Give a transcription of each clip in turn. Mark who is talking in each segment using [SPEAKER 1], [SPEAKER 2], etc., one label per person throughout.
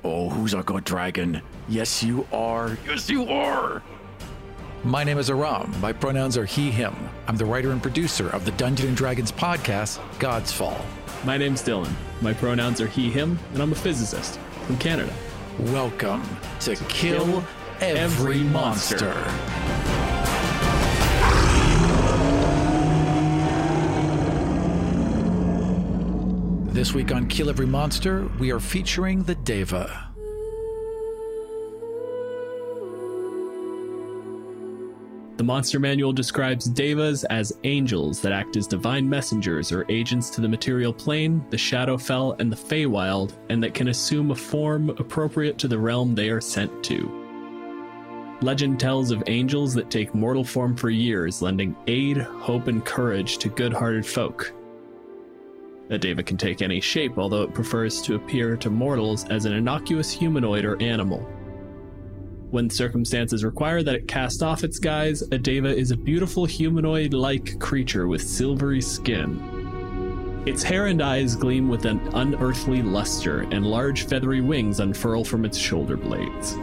[SPEAKER 1] Oh, who's our god dragon? Yes, you are. Yes, you are.
[SPEAKER 2] My name is Aram. My pronouns are he, him. I'm the writer and producer of the Dungeons & Dragons podcast, God's Fall.
[SPEAKER 3] My name's Dylan. My pronouns are he, him, and I'm a physicist from Canada.
[SPEAKER 2] Welcome to Kill Every Monster. This week on Kill Every Monster, we are featuring the Deva.
[SPEAKER 3] The Monster Manual describes Devas as angels that act as divine messengers or agents to the material plane, the Shadowfell, and the Feywild, and that can assume a form appropriate to the realm they are sent to. Legend tells of angels that take mortal form for years, lending aid, hope, and courage to good-hearted folk. A Deva can take any shape, although it prefers to appear to mortals as an innocuous humanoid or animal. When circumstances require that it cast off its guise, a Deva is a beautiful humanoid-like creature with silvery skin. Its hair and eyes gleam with an unearthly luster, and large feathery wings unfurl from its shoulder blades.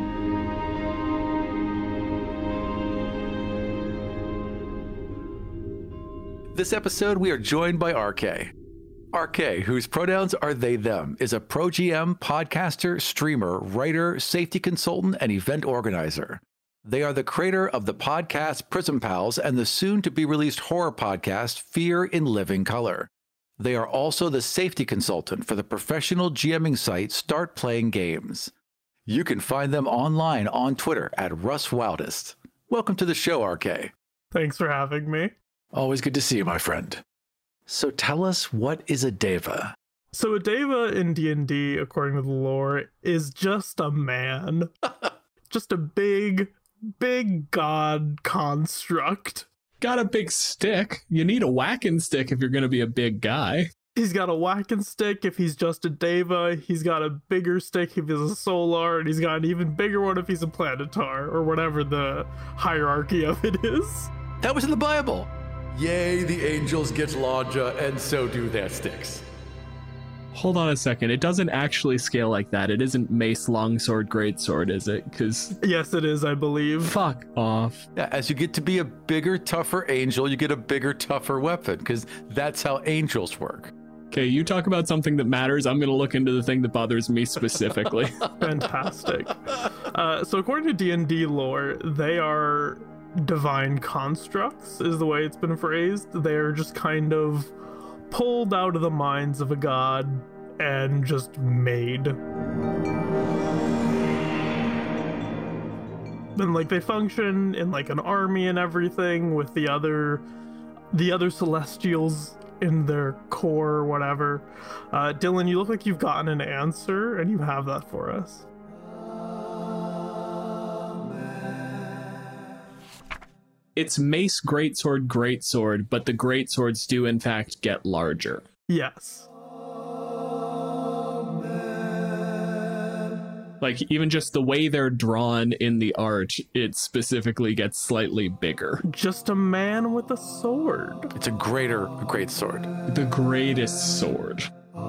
[SPEAKER 2] This episode, we are joined by RK. RK, whose pronouns are they, them, is a pro GM, podcaster, streamer, writer, safety consultant, and event organizer. They are the creator of the podcast Prism Pals and the soon-to-be-released horror podcast Fear in Living Color. They are also the safety consultant for the professional GMing site Start Playing Games. You can find them online on Twitter at Russ Wildest. Welcome to the show, RK.
[SPEAKER 4] Thanks for having me.
[SPEAKER 2] Always good to see you, my friend. So tell us, what is a Deva?
[SPEAKER 4] So a Deva in D&D, according to the lore, is just a man. Just a big god construct.
[SPEAKER 3] Got a big stick. You need a whacking stick if you're going to be a big guy.
[SPEAKER 4] He's got a whacking stick if he's just a Deva. He's got a bigger stick if he's a Solar, and he's got an even bigger one if he's a Planetar, or whatever the hierarchy of it is.
[SPEAKER 2] That was in the Bible. Yea, the angels get larger, and so do their sticks.
[SPEAKER 3] Hold on a second. It doesn't actually scale like that. It isn't mace, longsword, greatsword, is it? Because
[SPEAKER 4] yes, it is, I believe.
[SPEAKER 3] Fuck off.
[SPEAKER 2] Yeah, as you get to be a bigger, tougher angel, you get a bigger, tougher weapon, because that's how angels work.
[SPEAKER 3] Okay, you talk about something that matters. I'm going to look into the thing that bothers me specifically.
[SPEAKER 4] Fantastic. So according to D&D lore, they are divine constructs, is the way it's been phrased. They're just kind of pulled out of the minds of a god and just made. Then like they function in like an army and everything with the other celestials in their core or whatever. Dylan, you look like you've gotten an answer and you have that for us.
[SPEAKER 3] It's mace, greatsword, but the greatswords do in fact get larger.
[SPEAKER 4] Yes.
[SPEAKER 3] Like, even just the way they're drawn in the art, it specifically gets slightly bigger.
[SPEAKER 4] Just a man with a sword.
[SPEAKER 2] It's a great sword.
[SPEAKER 3] The greatest sword.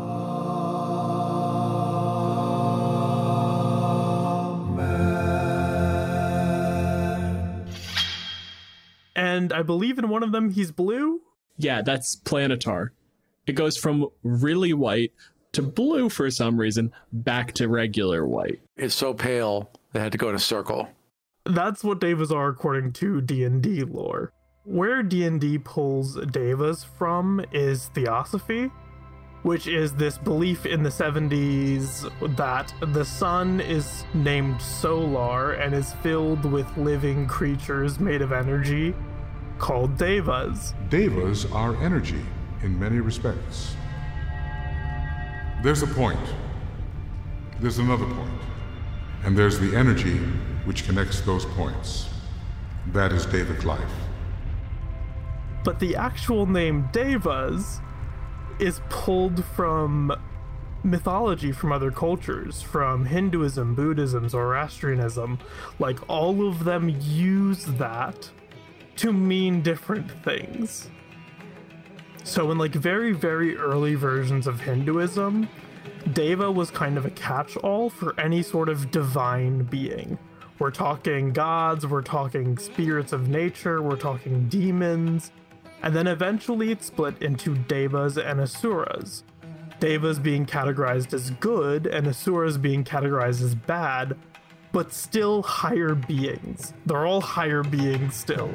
[SPEAKER 4] And I believe in one of them he's blue?
[SPEAKER 3] Yeah, that's Planetar. It goes from really white to blue for some reason, back to regular white.
[SPEAKER 2] It's so pale, they had to go in a circle.
[SPEAKER 4] That's what Devas are according to D&D lore. Where D&D pulls Devas from is Theosophy, which is this belief in the 70s that the sun is named Solar and is filled with living creatures made of energy called Devas.
[SPEAKER 5] Devas are energy in many respects. There's a point, there's another point, and there's the energy which connects those points. That is Devic life.
[SPEAKER 4] But the actual name Devas is pulled from mythology from other cultures, from Hinduism, Buddhism, Zoroastrianism. Like, all of them use that to mean different things. So in like very, very early versions of Hinduism, Deva was kind of a catch-all for any sort of divine being. We're talking gods, we're talking spirits of nature, we're talking demons, and then eventually it split into Devas and Asuras. Devas being categorized as good and Asuras being categorized as bad, but still higher beings. They're all higher beings still.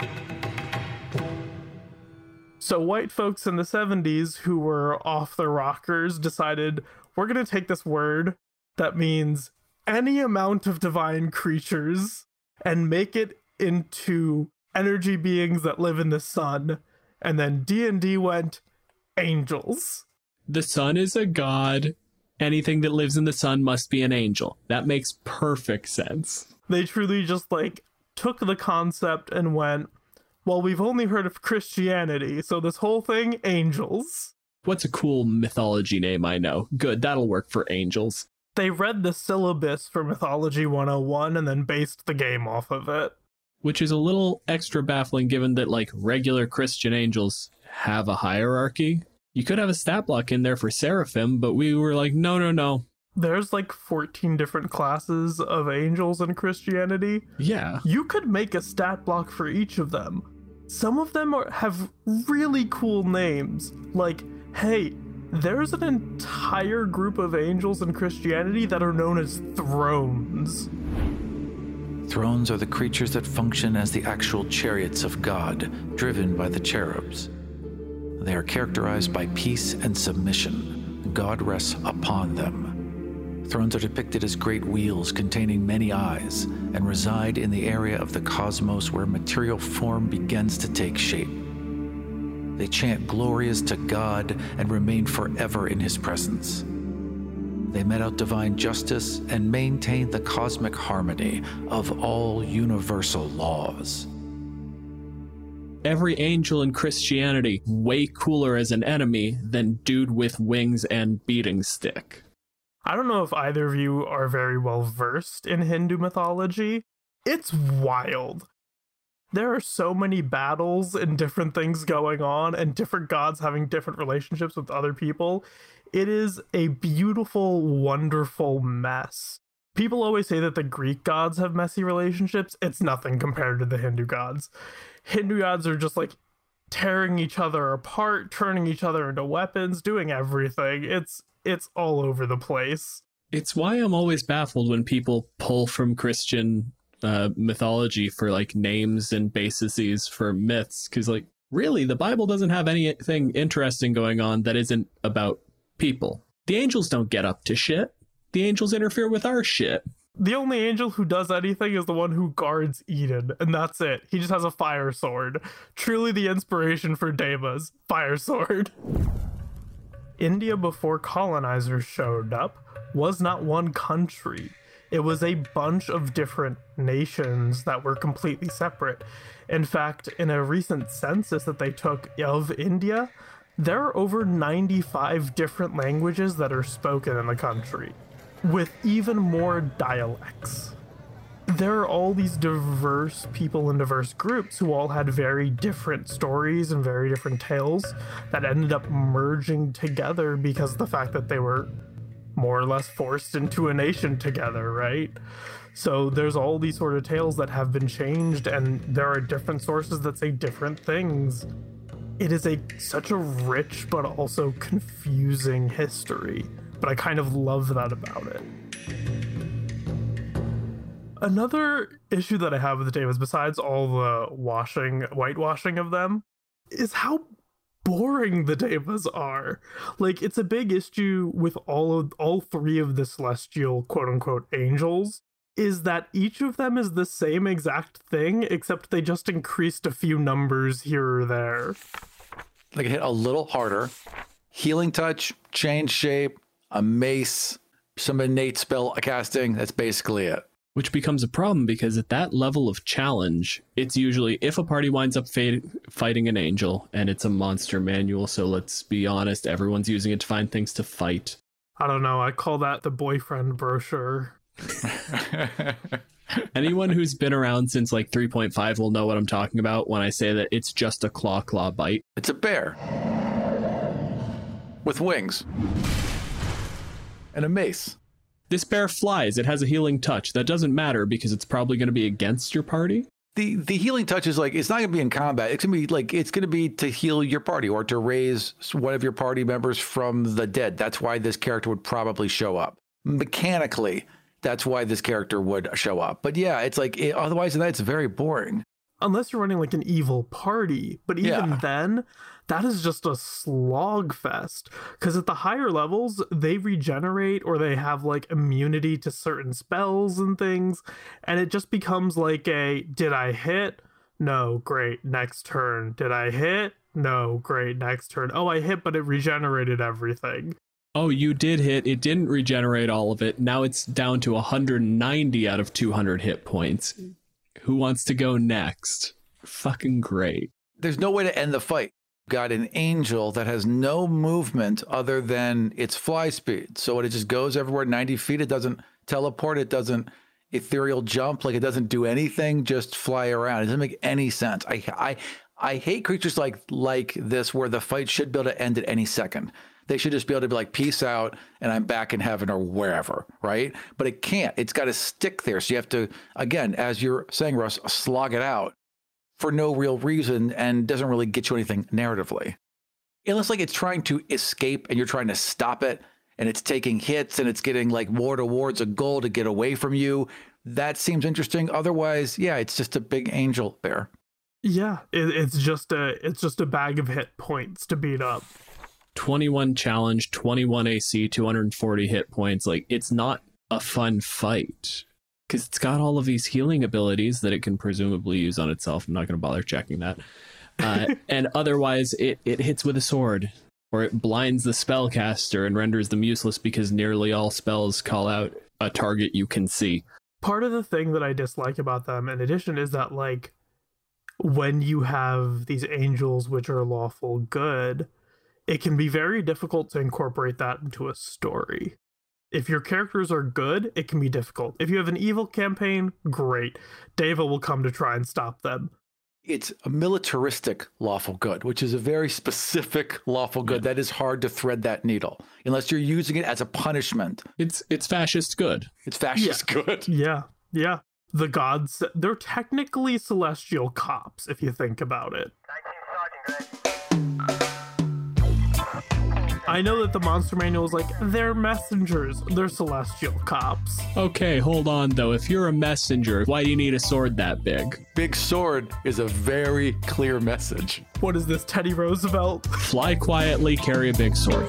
[SPEAKER 4] So white folks in the 70s who were off their rockers decided, we're going to take this word that means any amount of divine creatures and make it into energy beings that live in the sun. And then D&D went angels.
[SPEAKER 3] The sun is a god. Anything that lives in the sun must be an angel. That makes perfect sense.
[SPEAKER 4] They truly just like took the concept and went, well, we've only heard of Christianity, so this whole thing, angels.
[SPEAKER 3] What's a cool mythology name I know? Good, that'll work for angels.
[SPEAKER 4] They read the syllabus for Mythology 101 and then based the game off of it.
[SPEAKER 3] Which is a little extra baffling given that, like, regular Christian angels have a hierarchy. You could have a stat block in there for Seraphim, but we were like, no.
[SPEAKER 4] There's like 14 different classes of angels in Christianity.
[SPEAKER 3] Yeah.
[SPEAKER 4] You could make a stat block for each of them. Some of them have really cool names. Like, hey, there's an entire group of angels in Christianity that are known as thrones.
[SPEAKER 2] Thrones are the creatures that function as the actual chariots of God, driven by the cherubs. They are characterized by peace and submission. God rests upon them. Thrones are depicted as great wheels containing many eyes and reside in the area of the cosmos where material form begins to take shape. They chant glories to God and remain forever in his presence. They met out divine justice and maintain the cosmic harmony of all universal laws.
[SPEAKER 3] Every angel in Christianity way cooler as an enemy than dude with wings and beating stick.
[SPEAKER 4] I don't know if either of you are very well versed in Hindu mythology. It's wild. There are so many battles and different things going on and different gods having different relationships with other people. It is a beautiful, wonderful mess. People always say that the Greek gods have messy relationships. It's nothing compared to the Hindu gods. Hindu gods are just like tearing each other apart, turning each other into weapons, doing everything. It's all over the place.
[SPEAKER 3] It's why I'm always baffled when people pull from Christian mythology for like names and bases for myths, because like really the Bible doesn't have anything interesting going on that isn't about people. The angels don't get up to shit. The angels interfere with our shit.
[SPEAKER 4] The only angel who does anything is the one who guards Eden, and that's it. He just has a fire sword. Truly the inspiration for Devas. Fire sword. India before colonizers showed up was not one country. It was a bunch of different nations that were completely separate. In fact, in a recent census that they took of India, there are over 95 different languages that are spoken in the country, with even more dialects. There are all these diverse people in diverse groups who all had very different stories and very different tales that ended up merging together because of the fact that they were more or less forced into a nation together, right? So there's all these sort of tales that have been changed, and there are different sources that say different things. It is such a rich but also confusing history, but I kind of love that about it. Another issue that I have with the Devas, besides all the whitewashing of them, is how boring the Devas are. Like, it's a big issue with all three of the celestial quote-unquote angels, is that each of them is the same exact thing, except they just increased a few numbers here or there.
[SPEAKER 2] Like, hit a little harder. Healing touch, change shape, a mace, some innate spell casting. That's basically it.
[SPEAKER 3] Which becomes a problem because at that level of challenge, it's usually if a party winds up fighting an angel and it's a monster manual. So let's be honest, everyone's using it to find things to fight.
[SPEAKER 4] I don't know. I call that the boyfriend brochure.
[SPEAKER 3] Anyone who's been around since like 3.5 will know what I'm talking about when I say that it's just a claw bite.
[SPEAKER 2] It's a bear with wings. and a mace.
[SPEAKER 3] This bear flies. It has a healing touch. That doesn't matter because it's probably going to be against your party.
[SPEAKER 2] The healing touch is like, it's not going to be in combat. It's going to be to heal your party or to raise one of your party members from the dead. That's why this character would probably show up. Mechanically, that's why this character would show up. But yeah, it's like, otherwise than that, it's very boring.
[SPEAKER 4] Unless you're running like an evil party. But even then, that is just a slog fest. Because at the higher levels, they regenerate or they have like immunity to certain spells and things. And it just becomes like did I hit? No, great, next turn. Did I hit? No, great, next turn. Oh, I hit, but it regenerated everything.
[SPEAKER 3] Oh, you did hit. It didn't regenerate all of it. Now it's down to 190 out of 200 hit points. Who wants to go next? Fucking great.
[SPEAKER 2] There's no way to end the fight. You've got an angel that has no movement other than its fly speed. So it just goes everywhere 90 feet. It doesn't teleport. It doesn't ethereal jump. Like, it doesn't do anything, just fly around. It doesn't make any sense. I hate creatures like this where the fight should be able to end at any second. They should just be able to be like, peace out, and I'm back in heaven or wherever, right? But it can't. It's got to stick there. So you have to, again, as you're saying, Russ, slog it out for no real reason and doesn't really get you anything narratively. Unless like it's trying to escape and you're trying to stop it and it's taking hits and it's getting like more towards a goal to get away from you. That seems interesting. Otherwise, yeah, it's just a big angel bear.
[SPEAKER 4] Yeah, it's just a bag of hit points to beat up.
[SPEAKER 3] 21 challenge, 21 AC, 240 hit points. Like, it's not a fun fight because it's got all of these healing abilities that it can presumably use on itself. I'm not going to bother checking that. And otherwise, it hits with a sword, or it blinds the spellcaster and renders them useless because nearly all spells call out a target you can see.
[SPEAKER 4] Part of the thing that I dislike about them, in addition, is that like when you have these angels which are lawful good, it can be very difficult to incorporate that into a story. If your characters are good, it can be difficult. If you have an evil campaign, great. Deva will come to try and stop them.
[SPEAKER 2] It's a militaristic lawful good, which is a very specific lawful good that is hard to thread that needle unless you're using it as a punishment.
[SPEAKER 3] It's fascist good.
[SPEAKER 2] It's fascist good.
[SPEAKER 4] Yeah. The gods, they're technically celestial cops if you think about it.
[SPEAKER 6] 19 Sergeant,
[SPEAKER 4] I know that the monster manual is like, they're messengers, they're celestial cops.
[SPEAKER 3] Okay, hold on though. If you're a messenger, why do you need a sword that big?
[SPEAKER 2] Big sword is a very clear message.
[SPEAKER 4] What is this, Teddy Roosevelt?
[SPEAKER 3] Fly quietly, carry a big sword.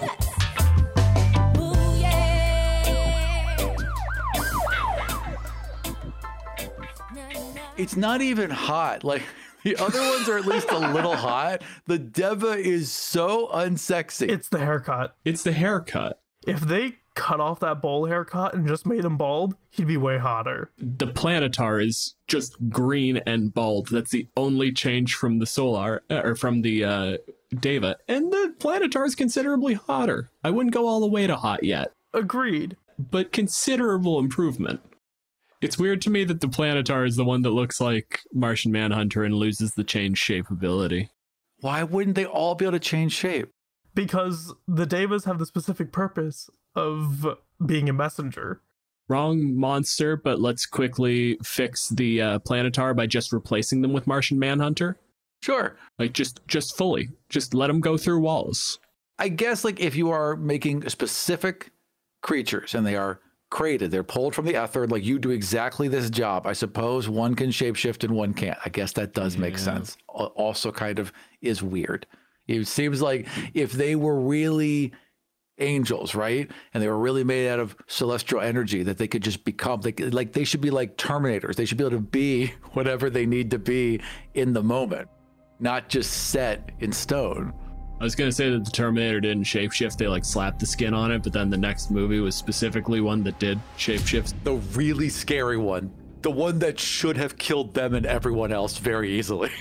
[SPEAKER 2] It's not even hot. Like, the other ones are at least a little hot. The Deva is so unsexy.
[SPEAKER 4] It's the haircut.
[SPEAKER 3] It's the haircut.
[SPEAKER 4] If they cut off that bowl haircut and just made him bald, he'd be way hotter.
[SPEAKER 3] The Planetar is just green and bald. That's the only change from the Solar, or from the Deva. And the Planetar is considerably hotter. I wouldn't go all the way to hot yet.
[SPEAKER 4] Agreed.
[SPEAKER 3] But considerable improvement. It's weird to me that the Planetar is the one that looks like Martian Manhunter and loses the change shape ability.
[SPEAKER 2] Why wouldn't they all be able to change shape?
[SPEAKER 4] Because the Devas have the specific purpose of being a messenger.
[SPEAKER 3] Wrong monster, but let's quickly fix the Planetar by just replacing them with Martian Manhunter.
[SPEAKER 2] Sure.
[SPEAKER 3] Like, just fully. Just let them go through walls.
[SPEAKER 2] I guess, like, if you are making specific creatures and they are created, they're pulled from the ether, like, you do exactly this job. I suppose one can shapeshift and one can't. I guess that does make sense. Also kind of is weird. It seems like if they were really angels, right? And they were really made out of celestial energy, that they could just become, they should be like Terminators. They should be able to be whatever they need to be in the moment, not just set in stone.
[SPEAKER 3] I was going to say that the Terminator didn't shapeshift. They like slapped the skin on it, but then the next movie was specifically one that did shapeshift.
[SPEAKER 2] The really scary one. The one that should have killed them and everyone else very easily.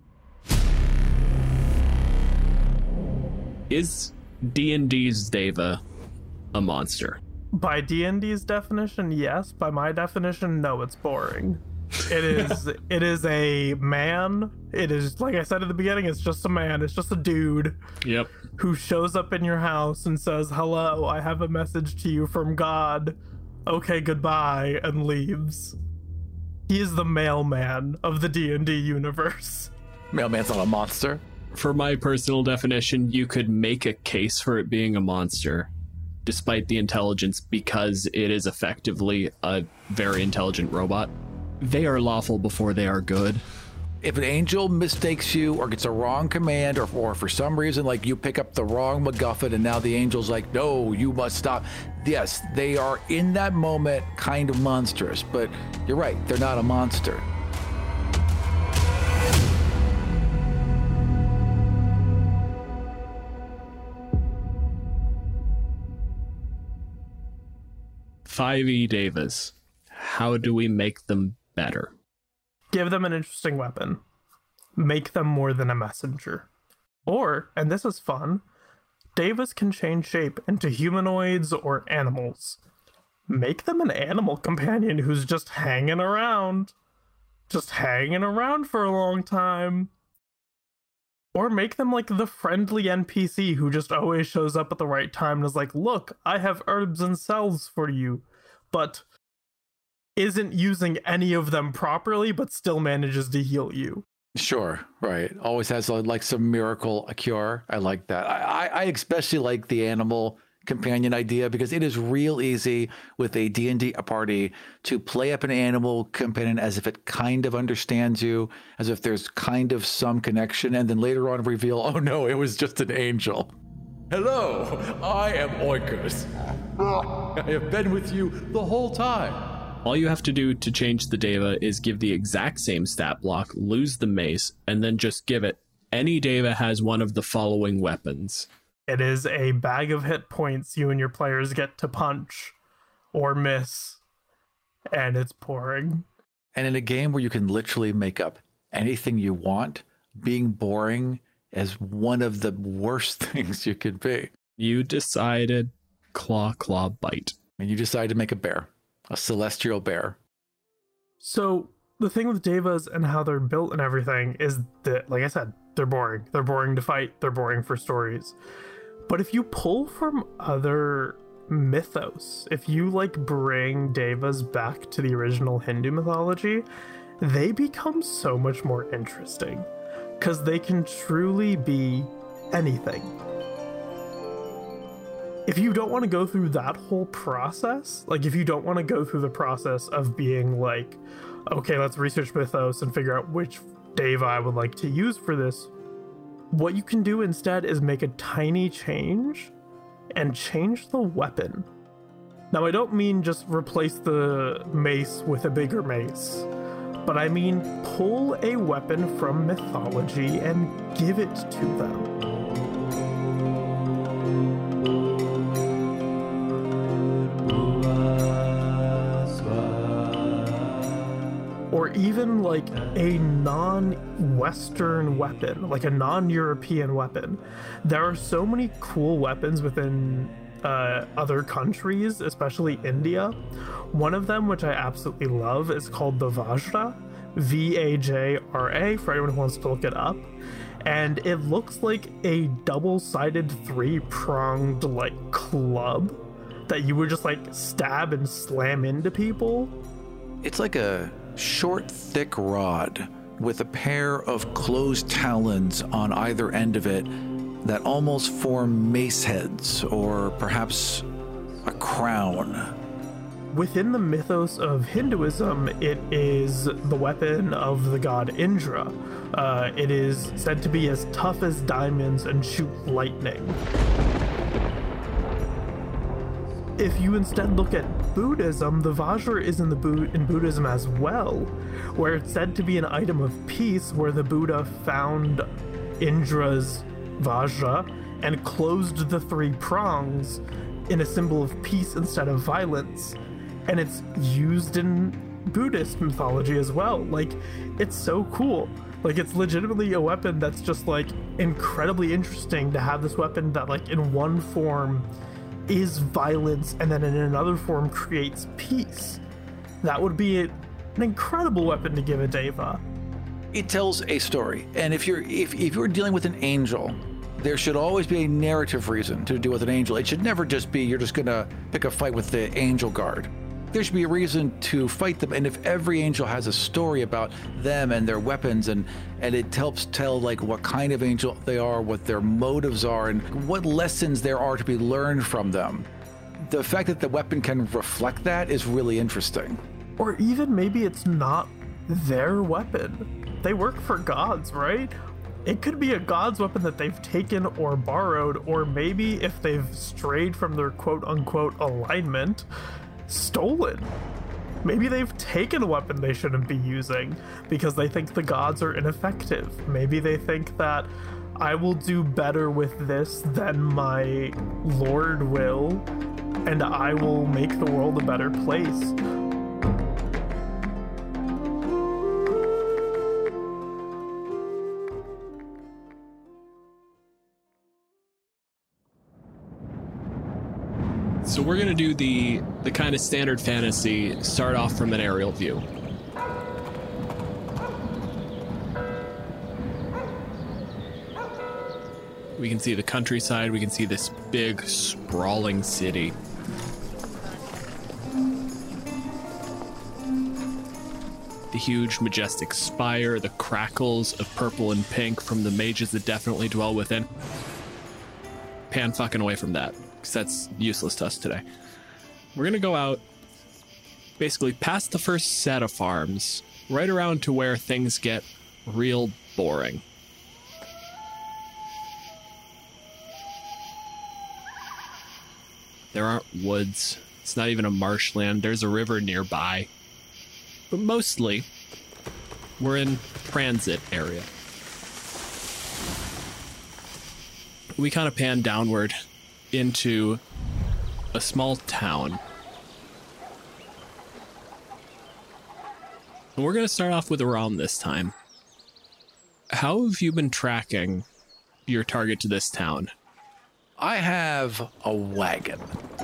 [SPEAKER 3] Is D&D's Deva a monster?
[SPEAKER 4] By D&D's definition, yes. By my definition, no, it's boring. It is a man. It is, like I said at the beginning, it's just a man. It's just a dude.
[SPEAKER 3] Yep.
[SPEAKER 4] Who shows up in your house and says, "Hello, I have a message to you from God. Okay, goodbye," and leaves. He is the mailman of the D&D universe.
[SPEAKER 2] Mailman's not a monster.
[SPEAKER 3] For my personal definition, you could make a case for it being a monster, despite the intelligence, because it is effectively a very intelligent robot. They are lawful before they are good.
[SPEAKER 2] If an angel mistakes you or gets a wrong command, or for some reason, like you pick up the wrong MacGuffin and now the angel's like, no, you must stop. Yes, they are in that moment kind of monstrous, but you're right, they're not a monster.
[SPEAKER 3] "5e Devas. How do we make them better?"
[SPEAKER 4] Give them an interesting weapon. Make them more than a messenger. Or, and this is fun, Devas can change shape into humanoids or animals. Make them an animal companion who's just hanging around. Just hanging around for a long time. Or make them like the friendly NPC who just always shows up at the right time and is like, "Look, I have herbs and cells for you," but isn't using any of them properly, but still manages to heal you.
[SPEAKER 2] Sure, right. Always has like some miracle, a cure. I like that. I especially like the animal companion idea because it is real easy with a D&D party to play up an animal companion as if it kind of understands you, as if there's kind of some connection, and then later on reveal, oh no, it was just an angel. Hello, I am Oikos. I have been with you the whole time.
[SPEAKER 3] All you have to do to change the Deva is give the exact same stat block, lose the mace, and then just give it. Any Deva has one of the following weapons.
[SPEAKER 4] It is a bag of hit points you and your players get to punch or miss, and it's boring.
[SPEAKER 2] And in a game where you can literally make up anything you want, being boring is one of the worst things you could be.
[SPEAKER 3] You decided claw, bite.
[SPEAKER 2] And you decide to make a bear. A celestial bear.
[SPEAKER 4] So the thing with Devas and how they're built and everything is that, like I said, they're boring. They're boring to fight. They're boring for stories. But if you pull from other mythos, if you like bring Devas back to the original Hindu mythology, they become so much more interesting because they can truly be anything. If you don't want to go through that whole process, like if you don't want to go through the process of being like, okay, let's research mythos and figure out which Deva I would like to use for this, what you can do instead is make a tiny change and change the weapon. Now, I don't mean just replace the mace with a bigger mace, but I mean pull a weapon from mythology and give it to them. Or even like a non-Western weapon, like a non-European weapon. There are so many cool weapons within other countries, especially India. One of them, which I absolutely love, is called the Vajra, Vajra, for anyone who wants to look it up. And it looks like a double-sided, three-pronged like club that you would just like stab and slam into people.
[SPEAKER 2] It's like a short, thick rod with a pair of closed talons on either end of it that almost form mace heads or perhaps a crown.
[SPEAKER 4] Within the mythos of Hinduism, it is the weapon of the god Indra. It is said to be as tough as diamonds and shoot lightning. If you instead look at Buddhism, the Vajra is in Buddhism as well, where it's said to be an item of peace, where the Buddha found Indra's Vajra and closed the three prongs in a symbol of peace instead of violence. And it's used in Buddhist mythology as well. Like, it's so cool. Like, it's legitimately a weapon that's just like incredibly interesting to have this weapon that like in one form is violence and then in another form creates peace. That would be an incredible weapon to give a Deva.
[SPEAKER 2] It tells a story, and if you're dealing with an angel, there should always be a narrative reason to deal with an angel. It should never just be you're just gonna pick a fight with the angel guard. There should be a reason to fight them, and if every angel has a story about them and their weapons, and it helps tell like what kind of angel they are, what their motives are, and what lessons there are to be learned from them. The fact that the weapon can reflect that is really interesting.
[SPEAKER 4] Or even maybe it's not their weapon. They work for gods, right? It could be a god's weapon that they've taken or borrowed, or maybe if they've strayed from their quote-unquote alignment, stolen. Maybe they've taken a weapon they shouldn't be using because they think the gods are ineffective. Maybe they think that I will do better with this than my lord will, and I will make the world a better place.
[SPEAKER 3] So we're going to do the kind of standard fantasy, start off from an aerial view. We can see the countryside, we can see this big, sprawling city. The huge, majestic spire, the crackles of purple and pink from the mages that definitely dwell within. Pan fucking away from that, because that's useless to us today. We're going to go out, basically past the first set of farms, right around to where things get real boring. There aren't woods. It's not even a marshland. There's a river nearby. But mostly, we're in transit area. We kind of pan downward into a small town. And we're going to start off with Aram this time. How have you been tracking your target to this town?
[SPEAKER 2] I have a wagon.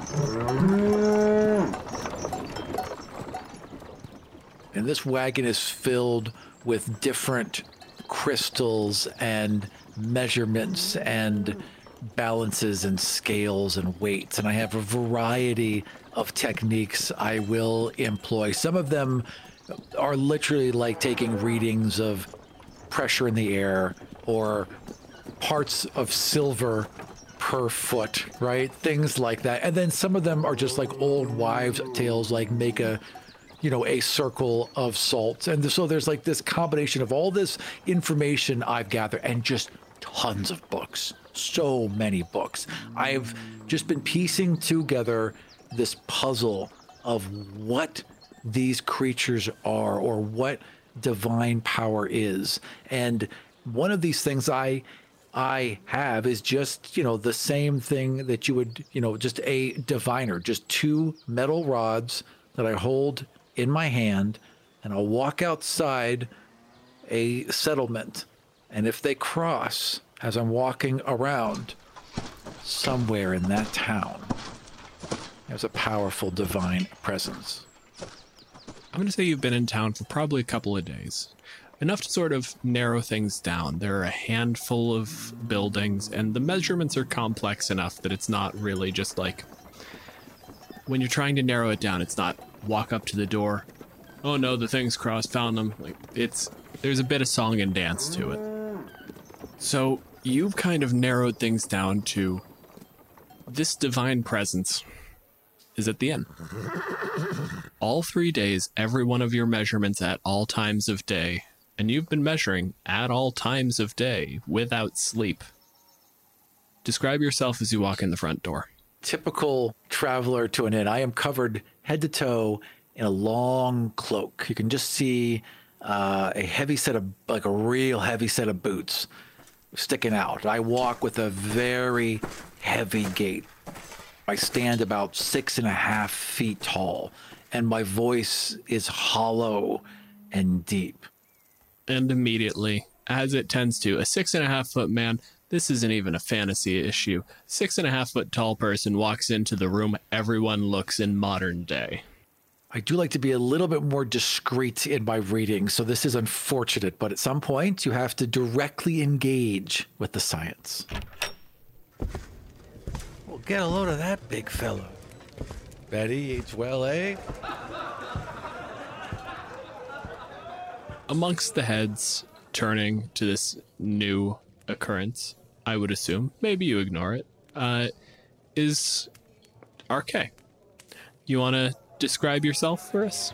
[SPEAKER 2] And this wagon is filled with different crystals and measurements and balances and scales and weights. And I have a variety of techniques I will employ. Some of them are literally like taking readings of pressure in the air or parts of silver per foot, right? Things like that. And then some of them are just like old wives' tales, like make a circle of salt. And so there's like this combination of all this information I've gathered and just tons of books. So many books. I've just been piecing together this puzzle of what these creatures are or what divine power is. And one of these things I have is just, the same thing that you would, just a diviner, just two metal rods that I hold in my hand, and I'll walk outside a settlement. And if they cross as I'm walking around, somewhere in that town, there's a powerful divine presence.
[SPEAKER 3] I'm going to say you've been in town for probably a couple of days. Enough to sort of narrow things down. There are a handful of buildings, and the measurements are complex enough that it's not really just like, when you're trying to narrow it down, it's not walk up to the door, oh no, the thing's crossed, found them. Like, there's a bit of song and dance to it. So you've kind of narrowed things down to this divine presence is at the inn. All 3 days, every one of your measurements at all times of day, and you've been measuring at all times of day without sleep. Describe yourself as you walk in the front door.
[SPEAKER 2] Typical traveler to an inn. I am covered head to toe in a long cloak. You can just see a real heavy set of boots sticking out. I walk with a very heavy gait. I stand about 6.5 feet tall, and my voice is hollow and deep.
[SPEAKER 3] And immediately, as it tends to, a 6.5 foot man, this isn't even a fantasy issue. 6.5 foot tall person walks into the room everyone looks in modern day.
[SPEAKER 2] I do like to be a little bit more discreet in my reading, so this is unfortunate, but at some point you have to directly engage with the science.
[SPEAKER 1] Well, get a load of that, big fellow. Betty eats well, eh?
[SPEAKER 3] Amongst the heads turning to this new occurrence, I would assume, maybe you ignore it, is RK. You want to describe yourself for us?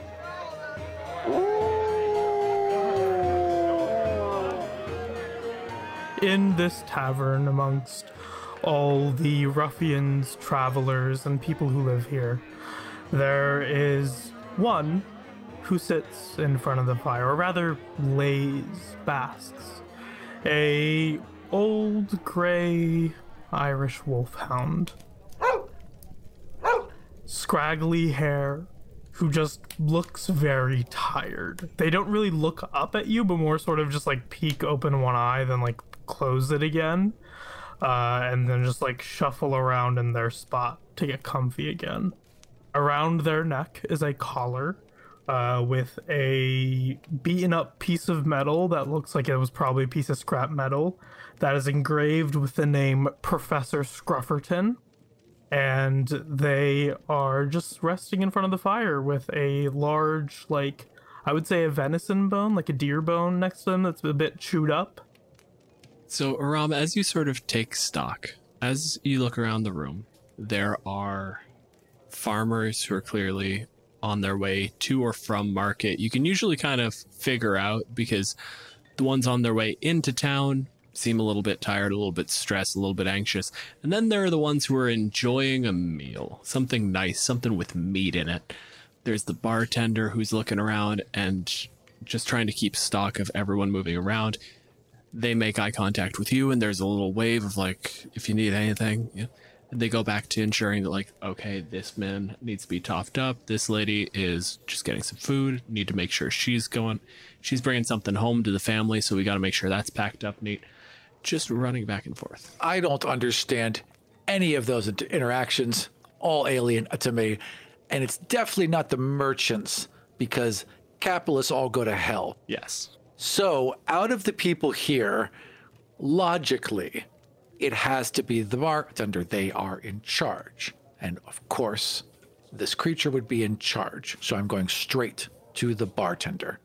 [SPEAKER 4] In this tavern, amongst all the ruffians, travelers, and people who live here, there is one who sits in front of the fire, or rather basks. A old gray Irish wolfhound. Scraggly hair, who just looks very tired. They don't really look up at you, but more sort of just like peek open one eye, then like close it again, and then just like shuffle around in their spot to get comfy again. Around their neck is a collar with a beaten up piece of metal that looks like it was probably a piece of scrap metal that is engraved with the name Professor Scrufferton. And they are just resting in front of the fire with a large, like, I would say a venison bone, like a deer bone next to them that's a bit chewed up.
[SPEAKER 3] So, Aram, as you sort of take stock, as you look around the room, there are farmers who are clearly on their way to or from market. You can usually kind of figure out, because the ones on their way into town seem a little bit tired, a little bit stressed, a little bit anxious. And then there are the ones who are enjoying a meal, something nice, something with meat in it. There's the bartender who's looking around and just trying to keep stock of everyone moving around. They make eye contact with you, and there's a little wave of like, if you need anything. Yeah. And they go back to ensuring that, like, okay, this man needs to be topped up. This lady is just getting some food. Need to make sure she's bringing something home to the family, so we got to make sure that's packed up neat. Just running back and forth.
[SPEAKER 2] I don't understand any of those interactions, all alien to me. And it's definitely not the merchants, because capitalists all go to hell.
[SPEAKER 3] Yes.
[SPEAKER 2] So out of the people here, logically, it has to be the bartender. They are in charge. And of course, this creature would be in charge. So I'm going straight to the bartender.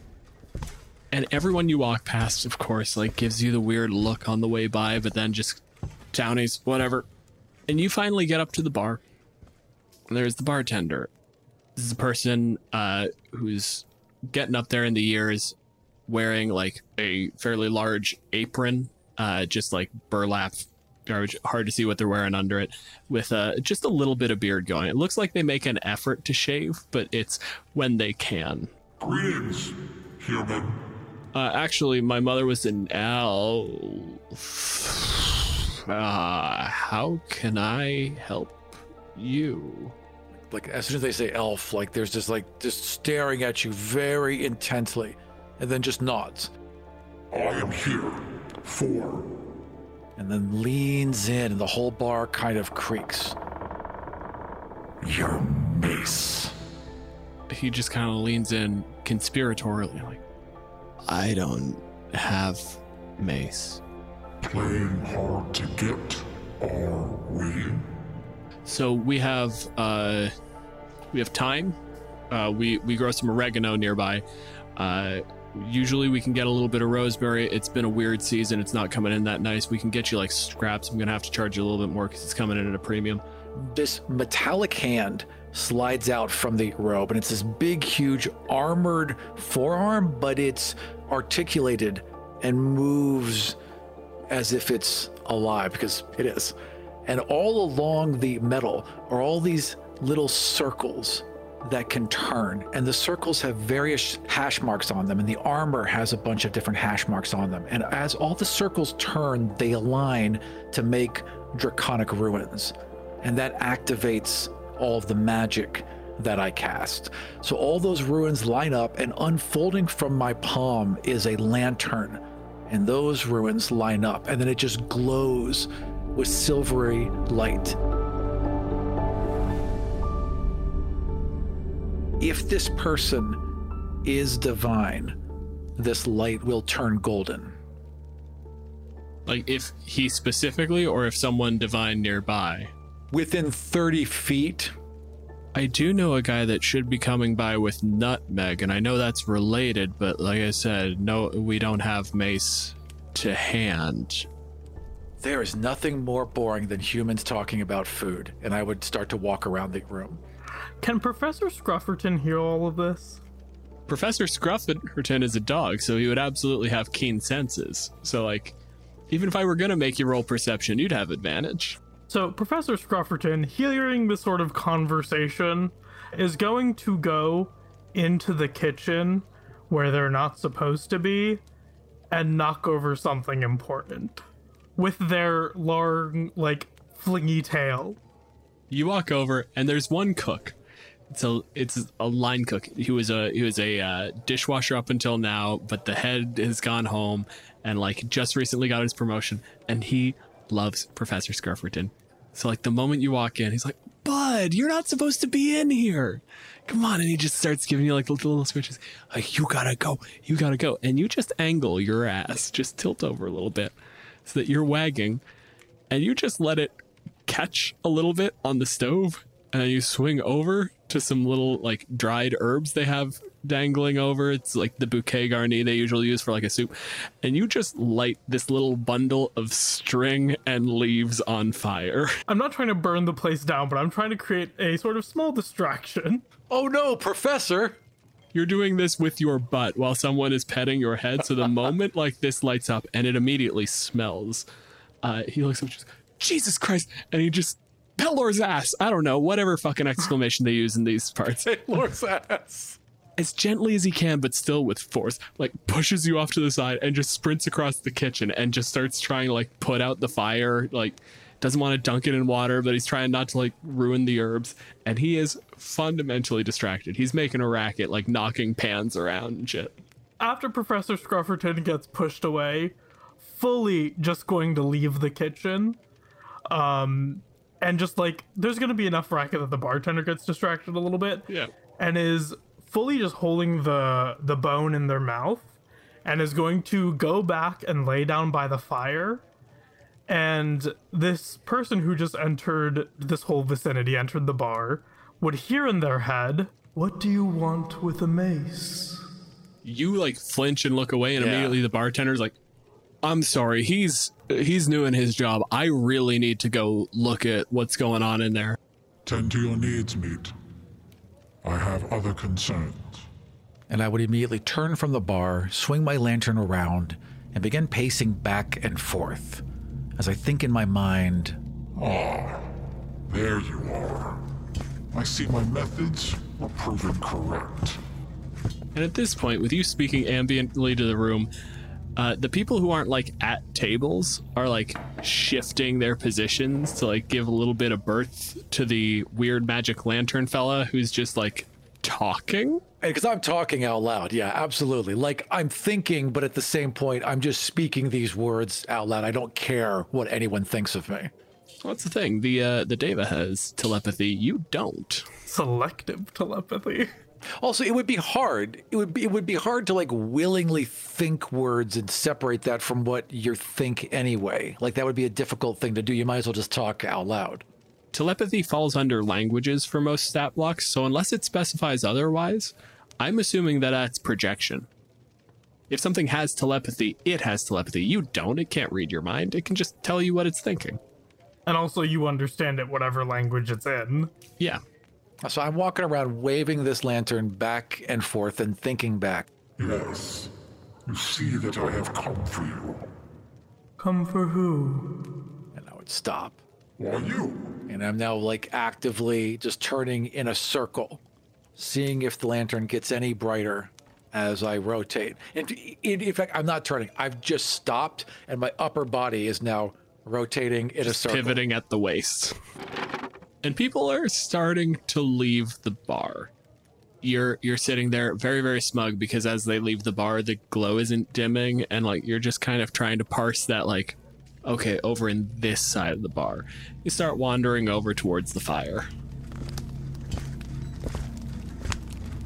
[SPEAKER 3] And everyone you walk past, of course, like, gives you the weird look on the way by, but then just townies, whatever. And you finally get up to the bar. There's the bartender. This is a person who's getting up there in the years, wearing like a fairly large apron, just like burlap, garbage, hard to see what they're wearing under it, with just a little bit of beard going. It looks like they make an effort to shave, but it's when they can.
[SPEAKER 5] Greetings, human.
[SPEAKER 3] Actually, my mother was an elf. How can I help you?
[SPEAKER 2] Like, as soon as they say elf, like, there's just staring at you very intensely, and then just nods.
[SPEAKER 5] I am here for...
[SPEAKER 2] And then leans in, and the whole bar kind of creaks.
[SPEAKER 5] your mace.
[SPEAKER 3] He just kind of leans in conspiratorially, like, I don't have mace.
[SPEAKER 5] Playing hard to get, are we?
[SPEAKER 3] So we have thyme. We grow some oregano nearby. Usually we can get a little bit of rosemary. It's been a weird season. It's not coming in that nice. We can get you like scraps. I'm gonna have to charge you a little bit more because it's coming in at a premium.
[SPEAKER 2] This metallic hand slides out from the robe, and it's this big, huge armored forearm, but it's articulated and moves as if it's alive, because it is. And all along the metal are all these little circles that can turn, and the circles have various hash marks on them, and the armor has a bunch of different hash marks on them. And as all the circles turn, they align to make draconic ruins, and that activates all of the magic that I cast. So all those ruins line up, and unfolding from my palm is a lantern, and those ruins line up, and then it just glows with silvery light. If this person is divine, this light will turn golden.
[SPEAKER 3] Like if he specifically, or if someone divine nearby?
[SPEAKER 2] Within 30 feet.
[SPEAKER 3] I do know a guy that should be coming by with nutmeg, and I know that's related, but like I said, no, we don't have mace to hand.
[SPEAKER 2] There is nothing more boring than humans talking about food, and I would start to walk around the room.
[SPEAKER 4] Can Professor Scrufferton hear all of this?
[SPEAKER 3] Professor Scrufferton is a dog, so he would absolutely have keen senses. So, like, even if I were going to make you roll perception, you'd have advantage.
[SPEAKER 4] So Professor Scrufferton, hearing this sort of conversation, is going to go into the kitchen where they're not supposed to be and knock over something important with their long, like, flingy tail.
[SPEAKER 3] You walk over, and there's one cook. It's a line cook. He was a dishwasher up until now, but the head has gone home and like just recently got his promotion, and he loves Professor Scrufferton. So like the moment you walk in, he's like, "Bud, you're not supposed to be in here. Come on," and he just starts giving you like little switches. Like, you gotta go, and you just angle your ass, just tilt over a little bit, so that you're wagging, and you just let it catch a little bit on the stove, and then you swing over to some little like dried herbs they have dangling over. It's like the bouquet garni they usually use for like a soup, and you just light this little bundle of string and leaves on fire.
[SPEAKER 4] I'm not trying to burn the place down, but I'm trying to create a sort of small distraction.
[SPEAKER 2] Oh no, Professor!
[SPEAKER 3] You're doing this with your butt while someone is petting your head, so the moment like this lights up and it immediately smells, he looks up, just, Jesus Christ, and he just Pelor's ass. I don't know, whatever fucking exclamation they use in these parts.
[SPEAKER 2] Pelor's ass.
[SPEAKER 3] As gently as he can, but still with force, like pushes you off to the side and just sprints across the kitchen and just starts trying to like put out the fire. Like, doesn't want to dunk it in water, but he's trying not to like ruin the herbs. And he is fundamentally distracted. He's making a racket, like knocking pans around and shit.
[SPEAKER 4] After Professor Scrufferton gets pushed away, fully just going to leave the kitchen. And just like, there's going to be enough racket that the bartender gets distracted a little bit.
[SPEAKER 3] Yeah.
[SPEAKER 4] And is fully just holding the bone in their mouth and is going to go back and lay down by the fire. And this person who just entered this whole vicinity, entered the bar, would hear in their head, "What do you want with a mace?"
[SPEAKER 3] You like flinch and look away, and immediately the bartender's like, "I'm sorry, he's new in his job. I really need to go look at what's going on in there."
[SPEAKER 5] Tend to your needs, meat. I have other concerns.
[SPEAKER 2] And I would immediately turn from the bar, swing my lantern around, and begin pacing back and forth as I think in my mind,
[SPEAKER 5] Ah, there you are. I see my methods were proven correct.
[SPEAKER 3] And at this point, with you speaking ambiently to the room, the people who aren't like at tables are like shifting their positions to like give a little bit of birth to the weird magic lantern fella who's just like talking.
[SPEAKER 2] because I'm talking out loud. Yeah, absolutely. Like I'm thinking, but at the same point, I'm just speaking these words out loud. I don't care what anyone thinks of me.
[SPEAKER 3] Well, that's the thing. The Deva has telepathy. You don't.
[SPEAKER 4] Selective telepathy.
[SPEAKER 2] Also, it would be hard. It would be hard to like willingly think words and separate that from what you think anyway. Like that would be a difficult thing to do. You might as well just talk out loud.
[SPEAKER 3] Telepathy falls under languages for most stat blocks, so unless it specifies otherwise, I'm assuming that that's projection. If something has telepathy, it has telepathy. You don't. It can't read your mind. It can just tell you what it's thinking.
[SPEAKER 4] And also you understand it whatever language it's in.
[SPEAKER 3] Yeah.
[SPEAKER 2] So I'm walking around waving this lantern back and forth and thinking back.
[SPEAKER 5] Yes, you see that I have come for you.
[SPEAKER 4] Come for who?
[SPEAKER 2] And I would stop.
[SPEAKER 5] Why you?
[SPEAKER 2] And I'm now like actively just turning in a circle, seeing if the lantern gets any brighter as I rotate. In fact, I'm not turning. I've just stopped and my upper body is now rotating in a circle.
[SPEAKER 3] Pivoting at the waist. And people are starting to leave the bar. You're sitting there very, very smug because as they leave the bar, the glow isn't dimming, and like you're just kind of trying to parse that, like, okay, over in this side of the bar. You start wandering over towards the fire.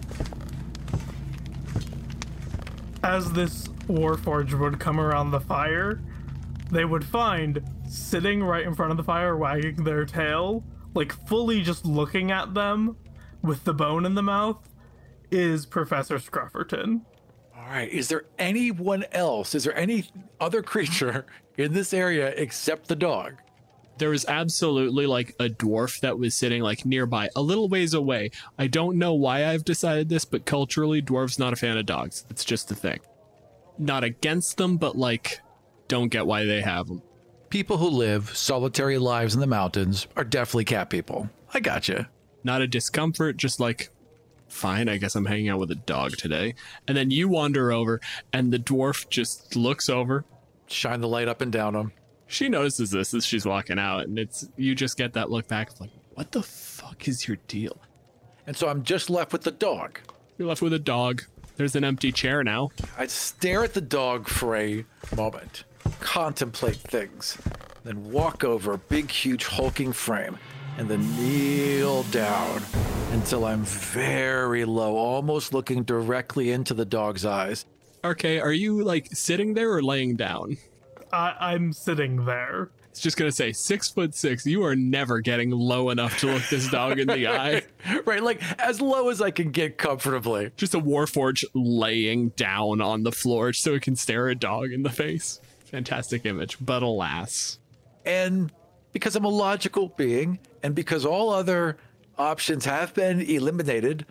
[SPEAKER 4] As this Warforged would come around the fire, they would find, sitting right in front of the fire, wagging their tail, like fully just looking at them with the bone in the mouth, is Professor Scrufferton.
[SPEAKER 2] All right. Is there anyone else? Is there any other creature in this area except the dog?
[SPEAKER 3] There was absolutely like a dwarf that was sitting like nearby, a little ways away. I don't know why I've decided this, but culturally, dwarves not a fan of dogs. It's just a thing. Not against them, but like, don't get why they have them.
[SPEAKER 2] People who live solitary lives in the mountains are definitely cat people. I gotcha.
[SPEAKER 3] Not a discomfort, just like, fine, I guess I'm hanging out with a dog today. And then you wander over, and the dwarf just looks over.
[SPEAKER 2] Shine the light up and down them.
[SPEAKER 3] She notices this as she's walking out, and you just get that look back of like, what the fuck is your deal?
[SPEAKER 2] And so I'm just left with the dog.
[SPEAKER 3] You're left with a dog. There's an empty chair now.
[SPEAKER 2] I'd stare at the dog for a moment, contemplate things, then walk over a big, huge, hulking frame, and then kneel down until I'm very low, almost looking directly into the dog's eyes.
[SPEAKER 3] Okay, are you like sitting there or laying down?
[SPEAKER 4] I'm sitting there.
[SPEAKER 3] It's just gonna say 6'6". You are never getting low enough to look this dog in the eye.
[SPEAKER 2] Right, like as low as I can get comfortably.
[SPEAKER 3] Just a Warforged laying down on the floor so it can stare a dog in the face. Fantastic image, but alas.
[SPEAKER 2] And because I'm a logical being, and because all other options have been eliminated,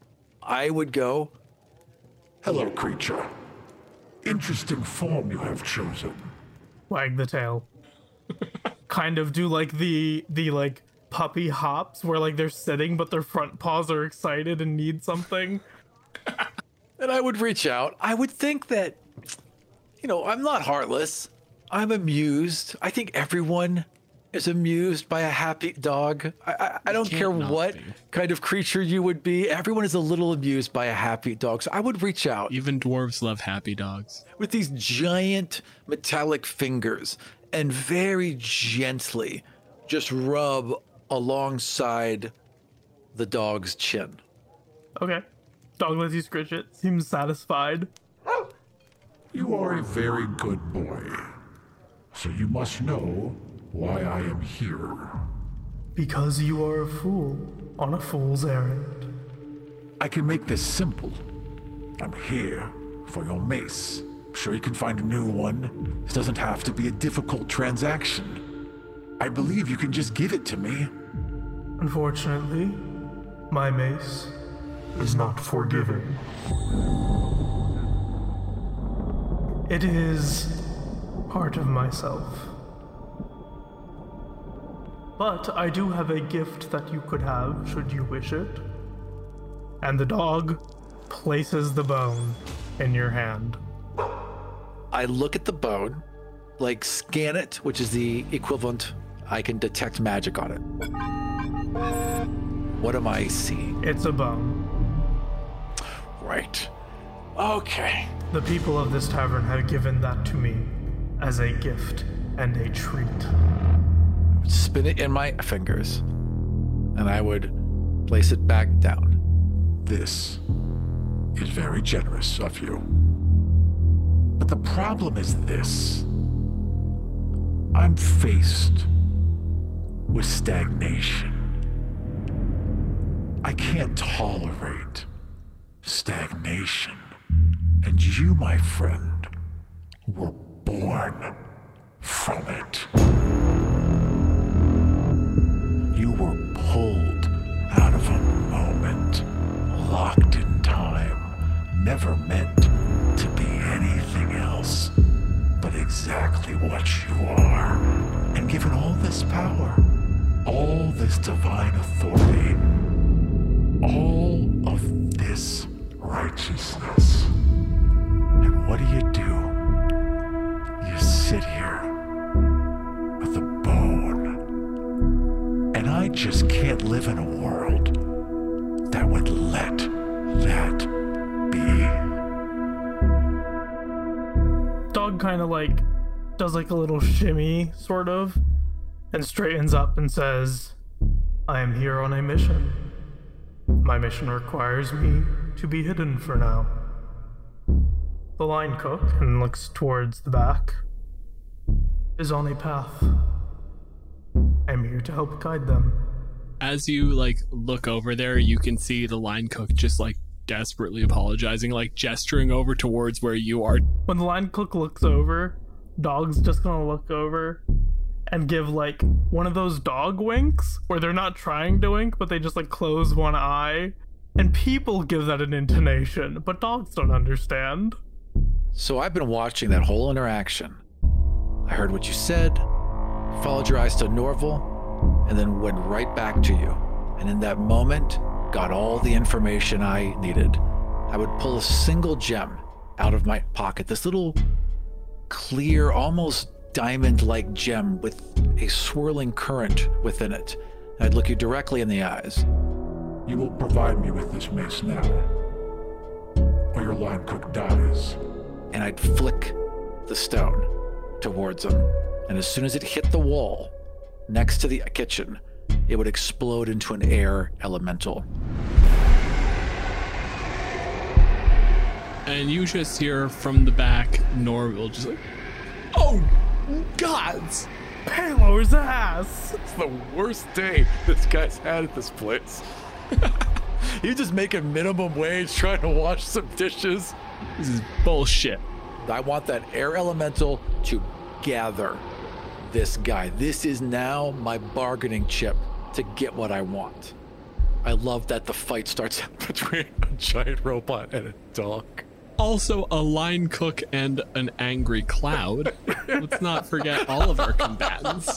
[SPEAKER 2] I would go,
[SPEAKER 6] Hello, creature. Interesting form you have chosen.
[SPEAKER 4] Wag the tail. Kind of do like the like puppy hops where like they're sitting but their front paws are excited and need something.
[SPEAKER 2] and I would reach out. I would think that, I'm not heartless. I'm amused. I think everyone is amused by a happy dog. I don't care what kind of creature you would be. Everyone is a little amused by a happy dog. So I would reach out.
[SPEAKER 3] Even dwarves love happy dogs.
[SPEAKER 2] With these giant metallic fingers and very gently just rub alongside the dog's chin.
[SPEAKER 4] Okay. Dog lets you scratch it. Seems satisfied.
[SPEAKER 6] You are a very good boy. So you must know why I am here.
[SPEAKER 4] Because you are a fool on a fool's errand.
[SPEAKER 6] I can make this simple. I'm here for your mace. I'm sure you can find a new one. This doesn't have to be a difficult transaction. I believe you can just give it to me.
[SPEAKER 4] Unfortunately, my mace is not forgiving. It is part of myself. But I do have a gift that you could have, should you wish it. And the dog places the bone in your hand.
[SPEAKER 2] I look at the bone, like scan it, which is the equivalent. I can detect magic on it. What am I seeing?
[SPEAKER 4] It's a bone.
[SPEAKER 2] Right. Okay.
[SPEAKER 4] The people of this tavern have given that to me as a gift and a treat.
[SPEAKER 2] Spin it in my fingers, and I would place it back down.
[SPEAKER 6] This is very generous of you. But the problem is this. I'm faced with stagnation. I can't tolerate stagnation. And you, my friend, were born from it. You were pulled out of a moment, locked in time, never meant to be anything else but exactly what you are. And given all this power, all this divine authority, all of this righteousness. And what do? You sit here with a bone. And I just can't live in a world that would let that be.
[SPEAKER 4] Dog kind of like does like a little shimmy, sort of, and straightens up and says, I am here on a mission. My mission requires me to be hidden for now. The line cook and looks towards the back. Is on a path. I'm here to help guide them.
[SPEAKER 3] As you look over there, you can see the line cook just desperately apologizing, gesturing over towards where you are.
[SPEAKER 4] When the line cook looks over, Dog's just gonna look over and give one of those dog winks where they're not trying to wink, but they just close one eye. And people give that an intonation, but dogs don't understand.
[SPEAKER 2] So I've been watching that whole interaction. I heard what you said, followed your eyes to Norval, and then went right back to you. And in that moment, got all the information I needed. I would pull a single gem out of my pocket, this little clear, almost diamond-like gem with a swirling current within it. And I'd look you directly in the eyes.
[SPEAKER 6] You will provide me with this mace now, or your line cook dies.
[SPEAKER 2] And I'd flick the stone towards him. And as soon as it hit the wall next to the kitchen, it would explode into an air elemental.
[SPEAKER 3] And you just hear from the back, Norval just oh, gods!
[SPEAKER 4] Paylor's ass!
[SPEAKER 2] It's the worst day this guy's had at this place. He's just making minimum wage, trying to wash some dishes.
[SPEAKER 3] This is bullshit.
[SPEAKER 2] I want that air elemental to gather this guy. This is now my bargaining chip to get what I want. I love that the fight starts between a giant robot and a dog.
[SPEAKER 3] Also, a line cook and an angry cloud. Let's not forget all of our combatants.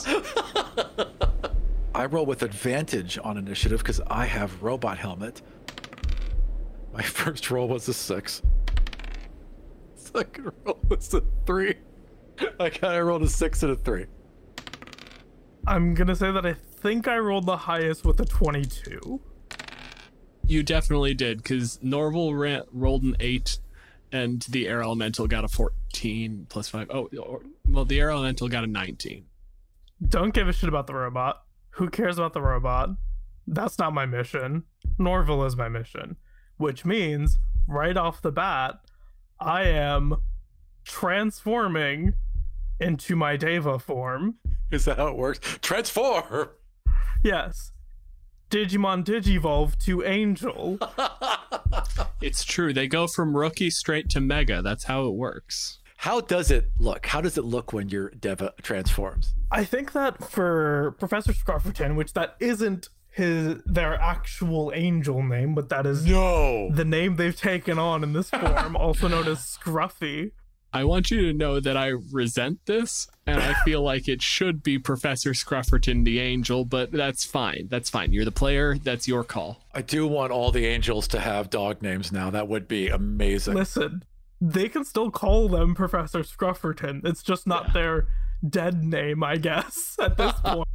[SPEAKER 2] I roll with advantage on initiative because I have robot helmet. My first roll was a 6. Second roll was a 3. I rolled a 6 and a 3.
[SPEAKER 4] I'm gonna say that I think I rolled the highest with a 22.
[SPEAKER 3] You definitely did, because Norval rolled an 8, and the air elemental got a 14 plus 5. Well, the air elemental got a 19.
[SPEAKER 4] Don't give a shit about the robot. Who cares about the robot? That's not my mission. Norval is my mission. Which means, right off the bat, I am transforming into my Deva form.
[SPEAKER 2] Is that how it works? Transform!
[SPEAKER 4] Yes. Digimon Digivolve to Angel.
[SPEAKER 3] It's true. They go from rookie straight to mega. That's how it works.
[SPEAKER 2] How does it look? How does it look when your Deva transforms?
[SPEAKER 4] I think that for Professor Scrufferton, which that isn't their actual angel name, but that is the name they've taken on in this form, also known as Scruffy.
[SPEAKER 3] I want you to know that I resent this, and I feel like it should be Professor Scrufferton the Angel, but that's fine. That's fine. You're the player. That's your call.
[SPEAKER 2] I do want all the angels to have dog names now. That would be amazing.
[SPEAKER 4] Listen, they can still call them Professor Scrufferton. It's just not their dead name, I guess, at this point.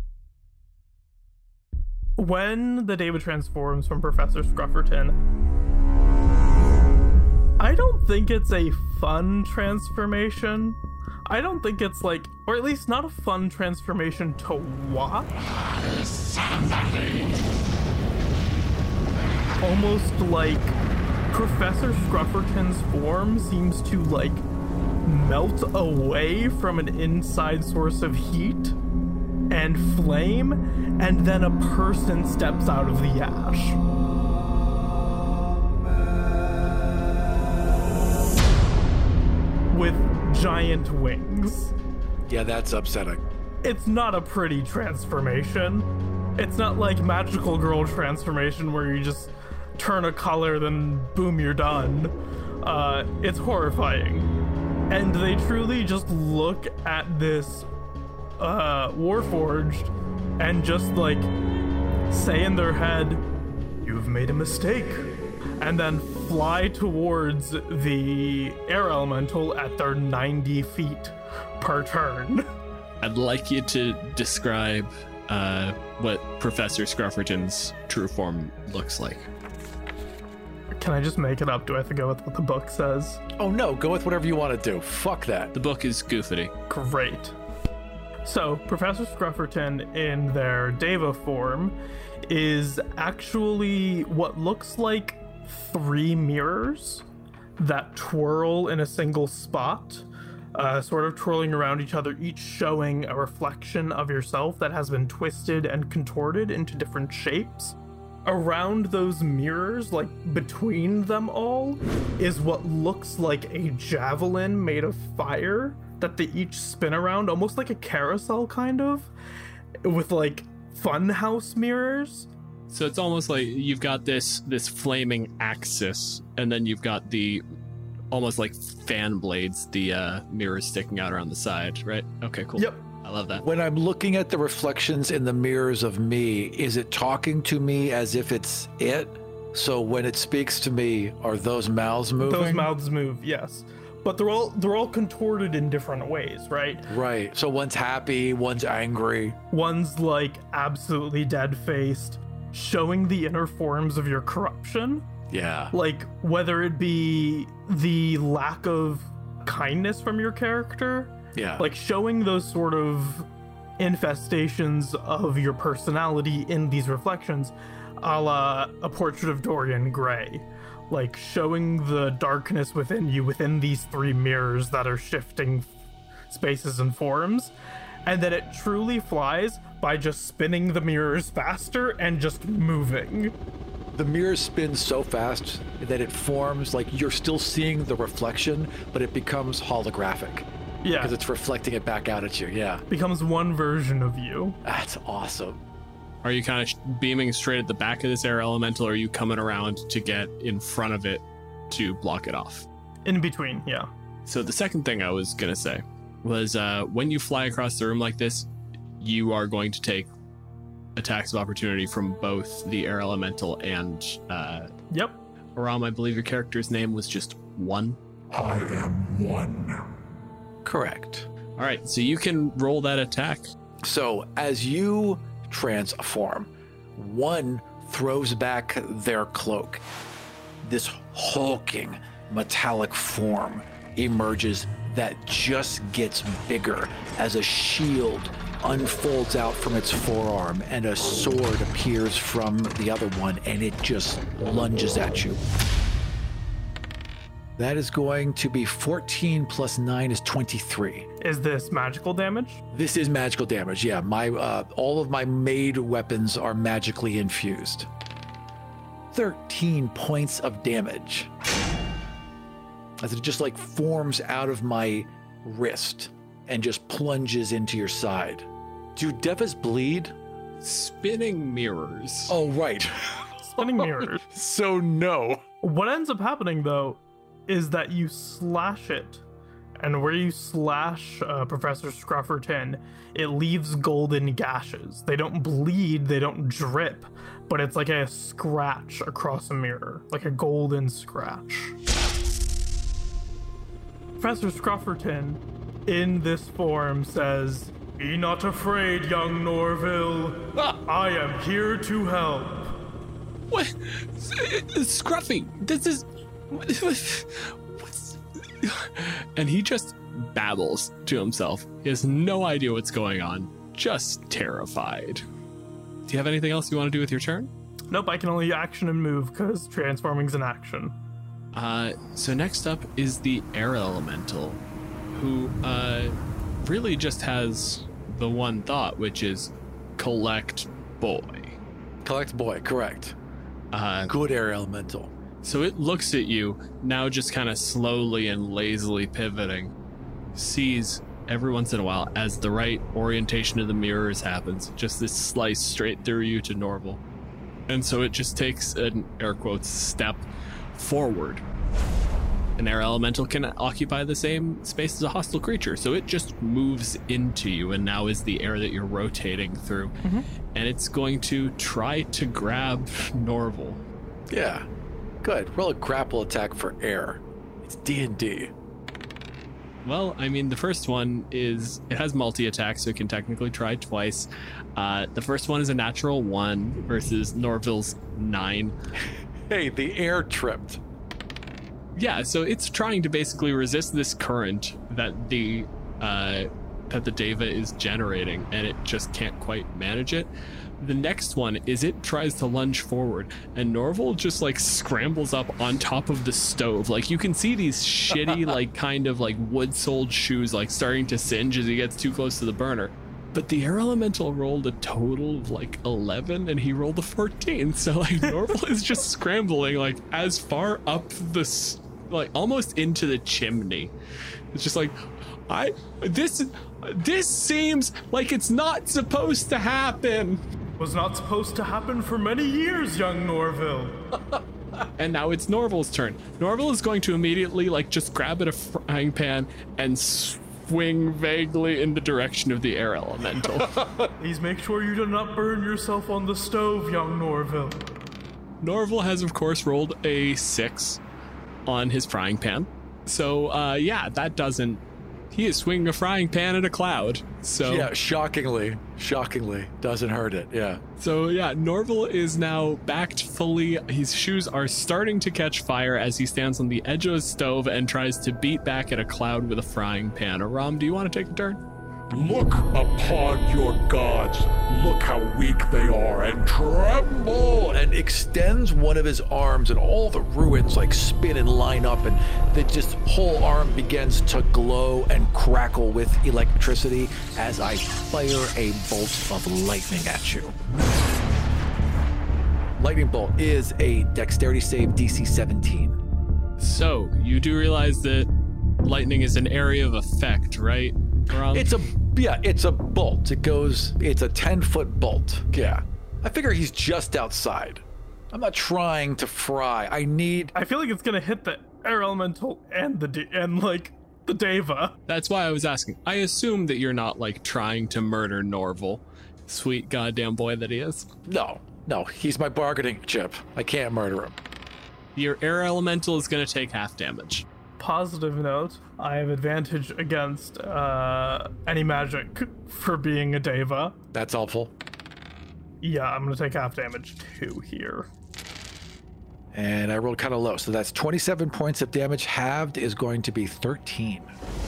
[SPEAKER 4] When the Deva transforms from Professor Scrufferton, I don't think it's a fun transformation. I don't think it's or at least not a fun transformation to watch. Almost like Professor Scrufferton's form seems to melt away from an inside source of heat and flame, and then a person steps out of the ash. With giant wings.
[SPEAKER 2] Yeah, that's upsetting.
[SPEAKER 4] It's not a pretty transformation. It's not like Magical Girl transformation where you just turn a color, then boom, you're done. It's horrifying. And they truly just look at this Warforged and just say in their head, "You've made a mistake," and then fly towards the air elemental at their 90 feet per turn.
[SPEAKER 3] I'd like you to describe what Professor Scrufferton's true form looks like.
[SPEAKER 4] Can I just make it up? Do I have to go with what the book says?
[SPEAKER 2] Oh no, go with whatever you want to do. Fuck that.
[SPEAKER 3] The book is goofity.
[SPEAKER 4] Great. So, Professor Scrufferton in their Deva form is actually what looks like 3 mirrors that twirl in a single spot, sort of twirling around each other, each showing a reflection of yourself that has been twisted and contorted into different shapes. Around those mirrors, like between them all, is what looks like a javelin made of fire that they each spin around, almost like a carousel kind of, with like funhouse mirrors.
[SPEAKER 3] So it's almost like you've got this flaming axis, and then you've got the almost like fan blades, the mirrors sticking out around the side, right? Okay, cool.
[SPEAKER 4] Yep.
[SPEAKER 3] I love that.
[SPEAKER 2] When I'm looking at the reflections in the mirrors of me, is it talking to me as if it's it? So when it speaks to me, are those mouths moving?
[SPEAKER 4] Those mouths move, yes. But they're all contorted in different ways, right?
[SPEAKER 2] Right. So one's happy, one's angry.
[SPEAKER 4] One's like absolutely dead-faced, showing the inner forms of your corruption.
[SPEAKER 2] Yeah.
[SPEAKER 4] Like whether it be the lack of kindness from your character,
[SPEAKER 2] Yeah.
[SPEAKER 4] like showing those sort of infestations of your personality in these reflections, a la A Portrait of Dorian Gray, like showing the darkness within you within these three mirrors that are shifting spaces and forms, and that it truly flies by just spinning the mirrors faster and just moving.
[SPEAKER 2] The mirror spins so fast that it forms like you're still seeing the reflection, but it becomes holographic.
[SPEAKER 4] Yeah,
[SPEAKER 2] Because it's reflecting it back out at you. Yeah.
[SPEAKER 4] becomes one version of you.
[SPEAKER 2] That's awesome.
[SPEAKER 3] Are you kind of beaming straight at the back of this air elemental, or are you coming around to get in front of it to block it off?
[SPEAKER 4] In between, yeah.
[SPEAKER 3] So the second thing I was going to say was when you fly across the room like this, you are going to take attacks of opportunity from both the air elemental and
[SPEAKER 4] Yep.
[SPEAKER 3] Aram, I believe your character's name was just One.
[SPEAKER 6] I am one.
[SPEAKER 2] Correct.
[SPEAKER 3] All right, so you can roll that attack.
[SPEAKER 2] So as you transform, one throws back their cloak. This hulking metallic form emerges that just gets bigger as a shield unfolds out from its forearm and a sword appears from the other one, and it just lunges at you. That is going to be 14 plus 9 is 23.
[SPEAKER 4] Is this magical damage?
[SPEAKER 2] This is magical damage. Yeah, my all of my made weapons are magically infused. 13 points of damage. As it just like forms out of my wrist and just plunges into your side. Do Devas bleed?
[SPEAKER 3] Spinning mirrors.
[SPEAKER 2] Oh, right.
[SPEAKER 4] Spinning mirrors.
[SPEAKER 2] So no.
[SPEAKER 4] What ends up happening, though, is that you slash it. And where you slash Professor Scrufferton, it leaves golden gashes. They don't bleed, they don't drip, but it's like a scratch across a mirror, like a golden scratch. Professor Scrufferton, in this form, says, "Be not afraid, young Norville. I am here to help."
[SPEAKER 3] What? Scruffy, this is... What's... And he just babbles to himself. He has no idea what's going on. Just terrified. Do you have anything else you want to do with your turn?
[SPEAKER 4] Nope, I can only action and move because transforming's an action.
[SPEAKER 3] So next up is the air elemental, who really just has the one thought, which is collect boy.
[SPEAKER 2] Collect boy, correct. Good air elemental.
[SPEAKER 3] So it looks at you, now just kind of slowly and lazily pivoting, sees every once in a while as the right orientation of the mirrors happens, just this slice straight through you to Norval. And so it just takes an air quotes step forward. An air elemental can occupy the same space as a hostile creature, so it just moves into you and now is the air that you're rotating through. Mm-hmm. And it's going to try to grab Norval.
[SPEAKER 2] Yeah, good. Roll a grapple attack for air. It's D&D.
[SPEAKER 3] Well, I mean, the first one is, it has multi-attack, so it can technically try twice. The first one is a natural 1 versus Norville's 9.
[SPEAKER 2] Hey, the air tripped.
[SPEAKER 3] Yeah, so it's trying to basically resist this current that the that the Deva is generating, and it just can't quite manage it. The next one is it tries to lunge forward, and Norval just like scrambles up on top of the stove. Like you can see these shitty like kind of like wood-soled shoes like starting to singe as he gets too close to the burner. But the air elemental rolled a total of like 11 and he rolled a 14. So like Norval is just scrambling like as far up this, like almost into the chimney. It's just like, this seems like it's not supposed to happen.
[SPEAKER 4] Was not supposed to happen for many years, young Norval.
[SPEAKER 3] And now it's Norval's turn. Norval is going to immediately like just grab at a frying pan and swing vaguely in the direction of the air elemental.
[SPEAKER 4] Please make sure you do not burn yourself on the stove, young Norval.
[SPEAKER 3] Norval has of course rolled a 6 on his frying pan. So yeah, that doesn't. He is swinging a frying pan at a cloud. So
[SPEAKER 2] yeah, shockingly doesn't hurt it. Yeah.
[SPEAKER 3] So yeah, Norval is now backed fully. His shoes are starting to catch fire as he stands on the edge of his stove and tries to beat back at a cloud with a frying pan. Aram, do you want to take a turn?
[SPEAKER 6] Look upon your gods. Look how weak they are, and tremble.
[SPEAKER 2] And extends one of his arms, and all the ruins like spin and line up, and the just whole arm begins to glow and crackle with electricity as I fire a bolt of lightning at you. Lightning bolt is a dexterity save, DC 17.
[SPEAKER 3] So you do realize that lightning is an area of effect, right? Aram?
[SPEAKER 2] It's a bolt. It's a 10-foot bolt. Yeah. I figure he's just outside. I'm not trying to fry.
[SPEAKER 4] I feel like it's gonna hit the air elemental and the Deva.
[SPEAKER 3] That's why I was asking. I assume that you're not like trying to murder Norval. Sweet goddamn boy that he is.
[SPEAKER 2] No, he's my bargaining chip. I can't murder him.
[SPEAKER 3] Your air elemental is gonna take half damage.
[SPEAKER 4] Positive note, I have advantage against any magic for being a Deva.
[SPEAKER 2] That's helpful.
[SPEAKER 4] Yeah, I'm gonna take half damage too here.
[SPEAKER 2] And I rolled kind of low, so that's 27 points of damage. Halved is going to be 13.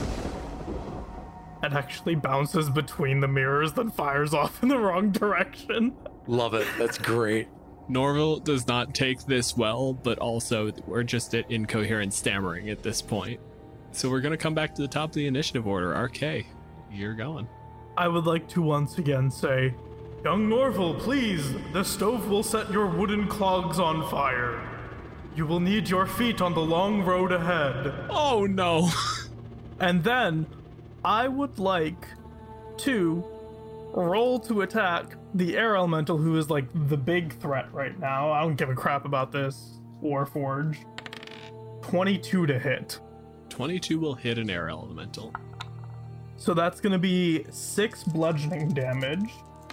[SPEAKER 4] It actually bounces between the mirrors, then fires off in the wrong direction.
[SPEAKER 2] Love it. That's great.
[SPEAKER 3] Norval does not take this well, but also we're just at incoherent stammering at this point. So we're going to come back to the top of the initiative order. RK, you're going.
[SPEAKER 4] I would like to once again say, young Norval, please, the stove will set your wooden clogs on fire. You will need your feet on the long road ahead.
[SPEAKER 3] Oh no.
[SPEAKER 4] And then I would like to roll to attack the air elemental, who is like the big threat right now. I don't give a crap about this Warforged. 22 to hit.
[SPEAKER 3] 22 will hit an air elemental.
[SPEAKER 4] So that's gonna be 6 bludgeoning damage,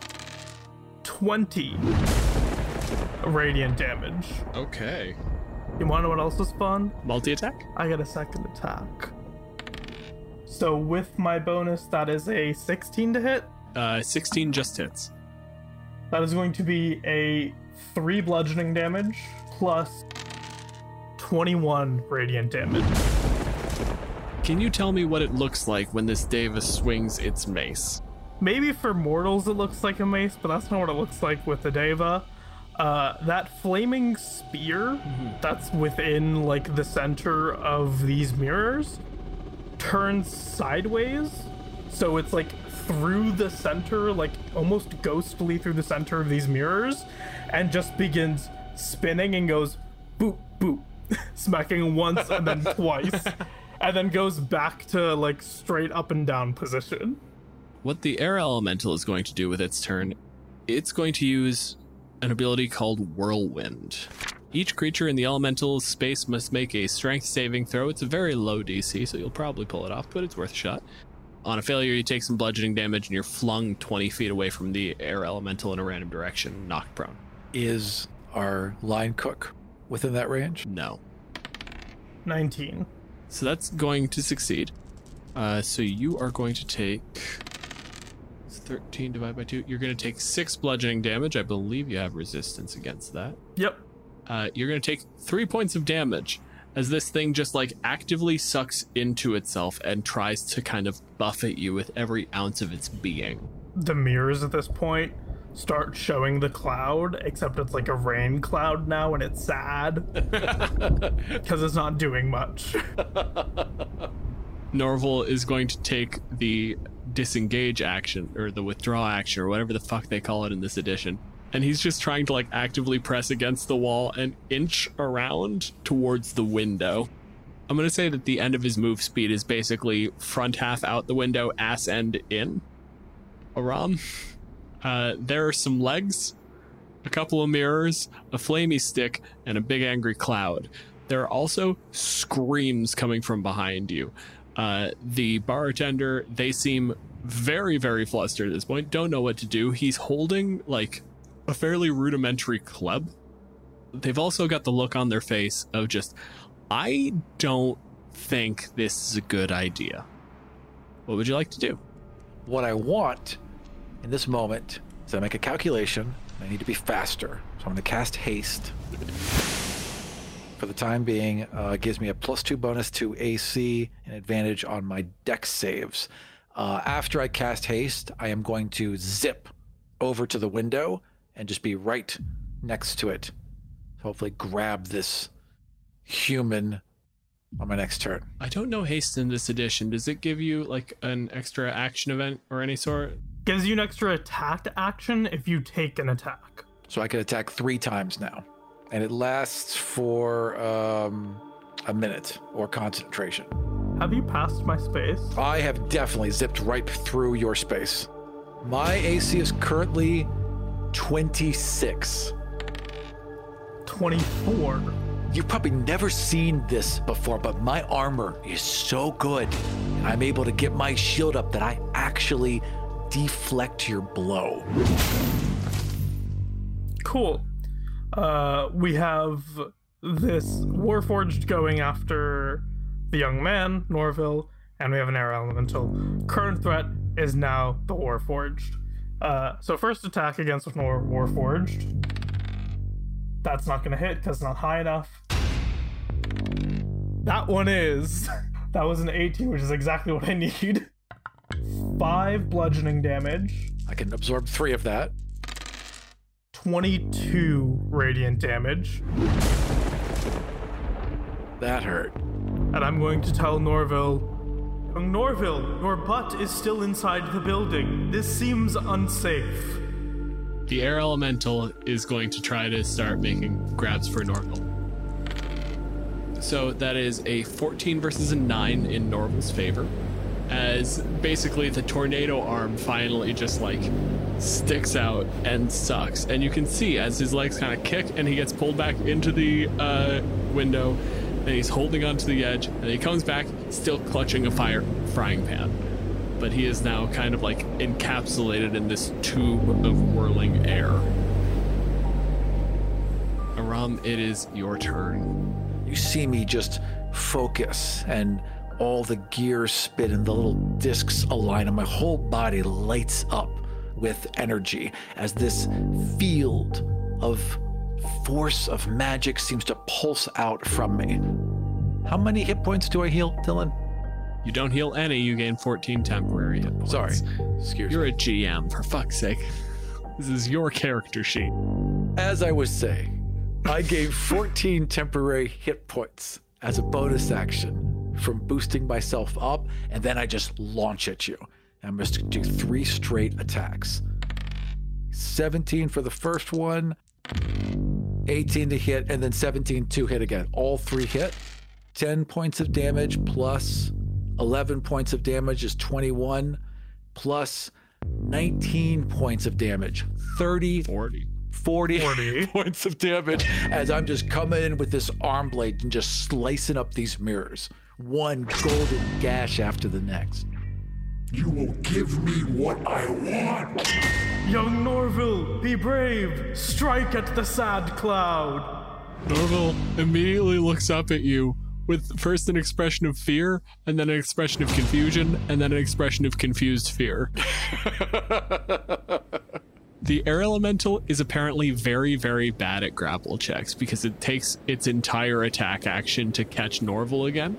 [SPEAKER 4] 20 radiant damage.
[SPEAKER 3] Okay.
[SPEAKER 4] You wanna know what else is fun?
[SPEAKER 3] Multi-attack?
[SPEAKER 4] I got a second attack. So with my bonus, that is a 16 to hit.
[SPEAKER 3] 16 just hits.
[SPEAKER 4] That is going to be a 3 bludgeoning damage plus 21 radiant damage.
[SPEAKER 3] Can you tell me what it looks like when this Deva swings its mace?
[SPEAKER 4] Maybe for mortals it looks like a mace, but that's not what it looks like with the Deva. That flaming spear that's within like the center of these mirrors turns sideways. So it's like through the center, like almost ghostly through the center of these mirrors, and just begins spinning and goes boop, boop, smacking once and then twice, and then goes back to like straight up and down position.
[SPEAKER 3] What the air elemental is going to do with its turn, it's going to use an ability called Whirlwind. Each creature in the elemental space must make a strength saving throw. It's a very low DC, so you'll probably pull it off, but it's worth a shot. On a failure, you take some bludgeoning damage and you're flung 20 feet away from the air elemental in a random direction, knocked prone.
[SPEAKER 2] Is our line cook within that range?
[SPEAKER 3] No.
[SPEAKER 4] 19.
[SPEAKER 3] So that's going to succeed. So you are going to take 13 divided by 2. You're going to take 6 bludgeoning damage. I believe you have resistance against that.
[SPEAKER 4] Yep.
[SPEAKER 3] You're going to take 3 points of damage as this thing just like actively sucks into itself and tries to kind of buffet you with every ounce of its being.
[SPEAKER 4] The mirrors at this point start showing the cloud, except it's like a rain cloud now and it's sad because it's not doing much.
[SPEAKER 3] Norval is going to take the disengage action or the withdraw action or whatever the fuck they call it in this edition. And he's just trying to like actively press against the wall and inch around towards the window. I'm going to say that the end of his move speed is basically front half out the window, ass end in. Aram. There are some legs, a couple of mirrors, a flamey stick, and a big angry cloud. There are also screams coming from behind you. The bartender, they seem very, very flustered at this point, don't know what to do. He's holding like a fairly rudimentary club. They've also got the look on their face of just, I don't think this is a good idea. What would you like to do?
[SPEAKER 2] What I want in this moment is I make a calculation. I need to be faster. So I'm going to cast haste. For the time being, it gives me a +2 bonus to AC and advantage on my dex saves. After I cast haste, I am going to zip over to the window and just be right next to it. Hopefully grab this human on my next turn.
[SPEAKER 3] I don't know haste in this edition. Does it give you like an extra action event or any sort?
[SPEAKER 4] Gives you an extra attack action if you take an attack.
[SPEAKER 2] So I can attack 3 times now. And it lasts for a minute or concentration.
[SPEAKER 4] Have you passed my space?
[SPEAKER 2] I have definitely zipped right through your space. My AC is currently 26.
[SPEAKER 4] 24.
[SPEAKER 2] You've probably never seen this before, but my armor is so good. I'm able to get my shield up that I actually deflect your blow.
[SPEAKER 4] Cool. We have this Warforged going after the young man, Norville, and we have an air elemental. Current threat is now the Warforged. So first attack against Warforged. That's not going to hit because it's not high enough. That one is. That was an 18, which is exactly what I need. 5 bludgeoning damage.
[SPEAKER 2] I can absorb 3 of that.
[SPEAKER 4] 22 radiant damage.
[SPEAKER 2] That hurt.
[SPEAKER 4] And I'm going to tell Norville, young Norville, your butt is still inside the building. This seems unsafe.
[SPEAKER 3] The air elemental is going to try to start making grabs for Norval. So that is a 14 versus a 9 in Norval's favor, as basically the tornado arm finally just like sticks out and sucks. And you can see as his legs kind of kick and he gets pulled back into the window, and he's holding onto the edge, and he comes back still clutching a frying pan. But he is now kind of like encapsulated in this tube of whirling air. Aram, it is your turn.
[SPEAKER 2] You see me just focus, and all the gears spin and the little discs align, and my whole body lights up with energy as this field of force of magic seems to pulse out from me. How many hit points do I heal, Dylan?
[SPEAKER 3] You don't heal any, you gain 14 temporary hit points.
[SPEAKER 2] Sorry. Excuse me.
[SPEAKER 3] You're a GM, for fuck's sake. This is your character sheet.
[SPEAKER 2] As I was saying, I gave 14 temporary hit points as a bonus action from boosting myself up, and then I just launch at you. I'm just going to do 3 straight attacks. 17 for the first one, 18 to hit, and then 17 to hit again. All 3 hit. 10 points of damage plus 11 points of damage is 21, plus 19 points of damage. 40 points of damage as I'm just coming in with this arm blade and just slicing up these mirrors. One golden gash after the next.
[SPEAKER 6] You will give me what I want.
[SPEAKER 4] Young Norville, be brave. Strike at the sad cloud.
[SPEAKER 3] Norval immediately looks up at you with first an expression of fear, and then an expression of confusion, and then an expression of confused fear. The air elemental is apparently very, very bad at grapple checks because it takes its entire attack action to catch Norval again.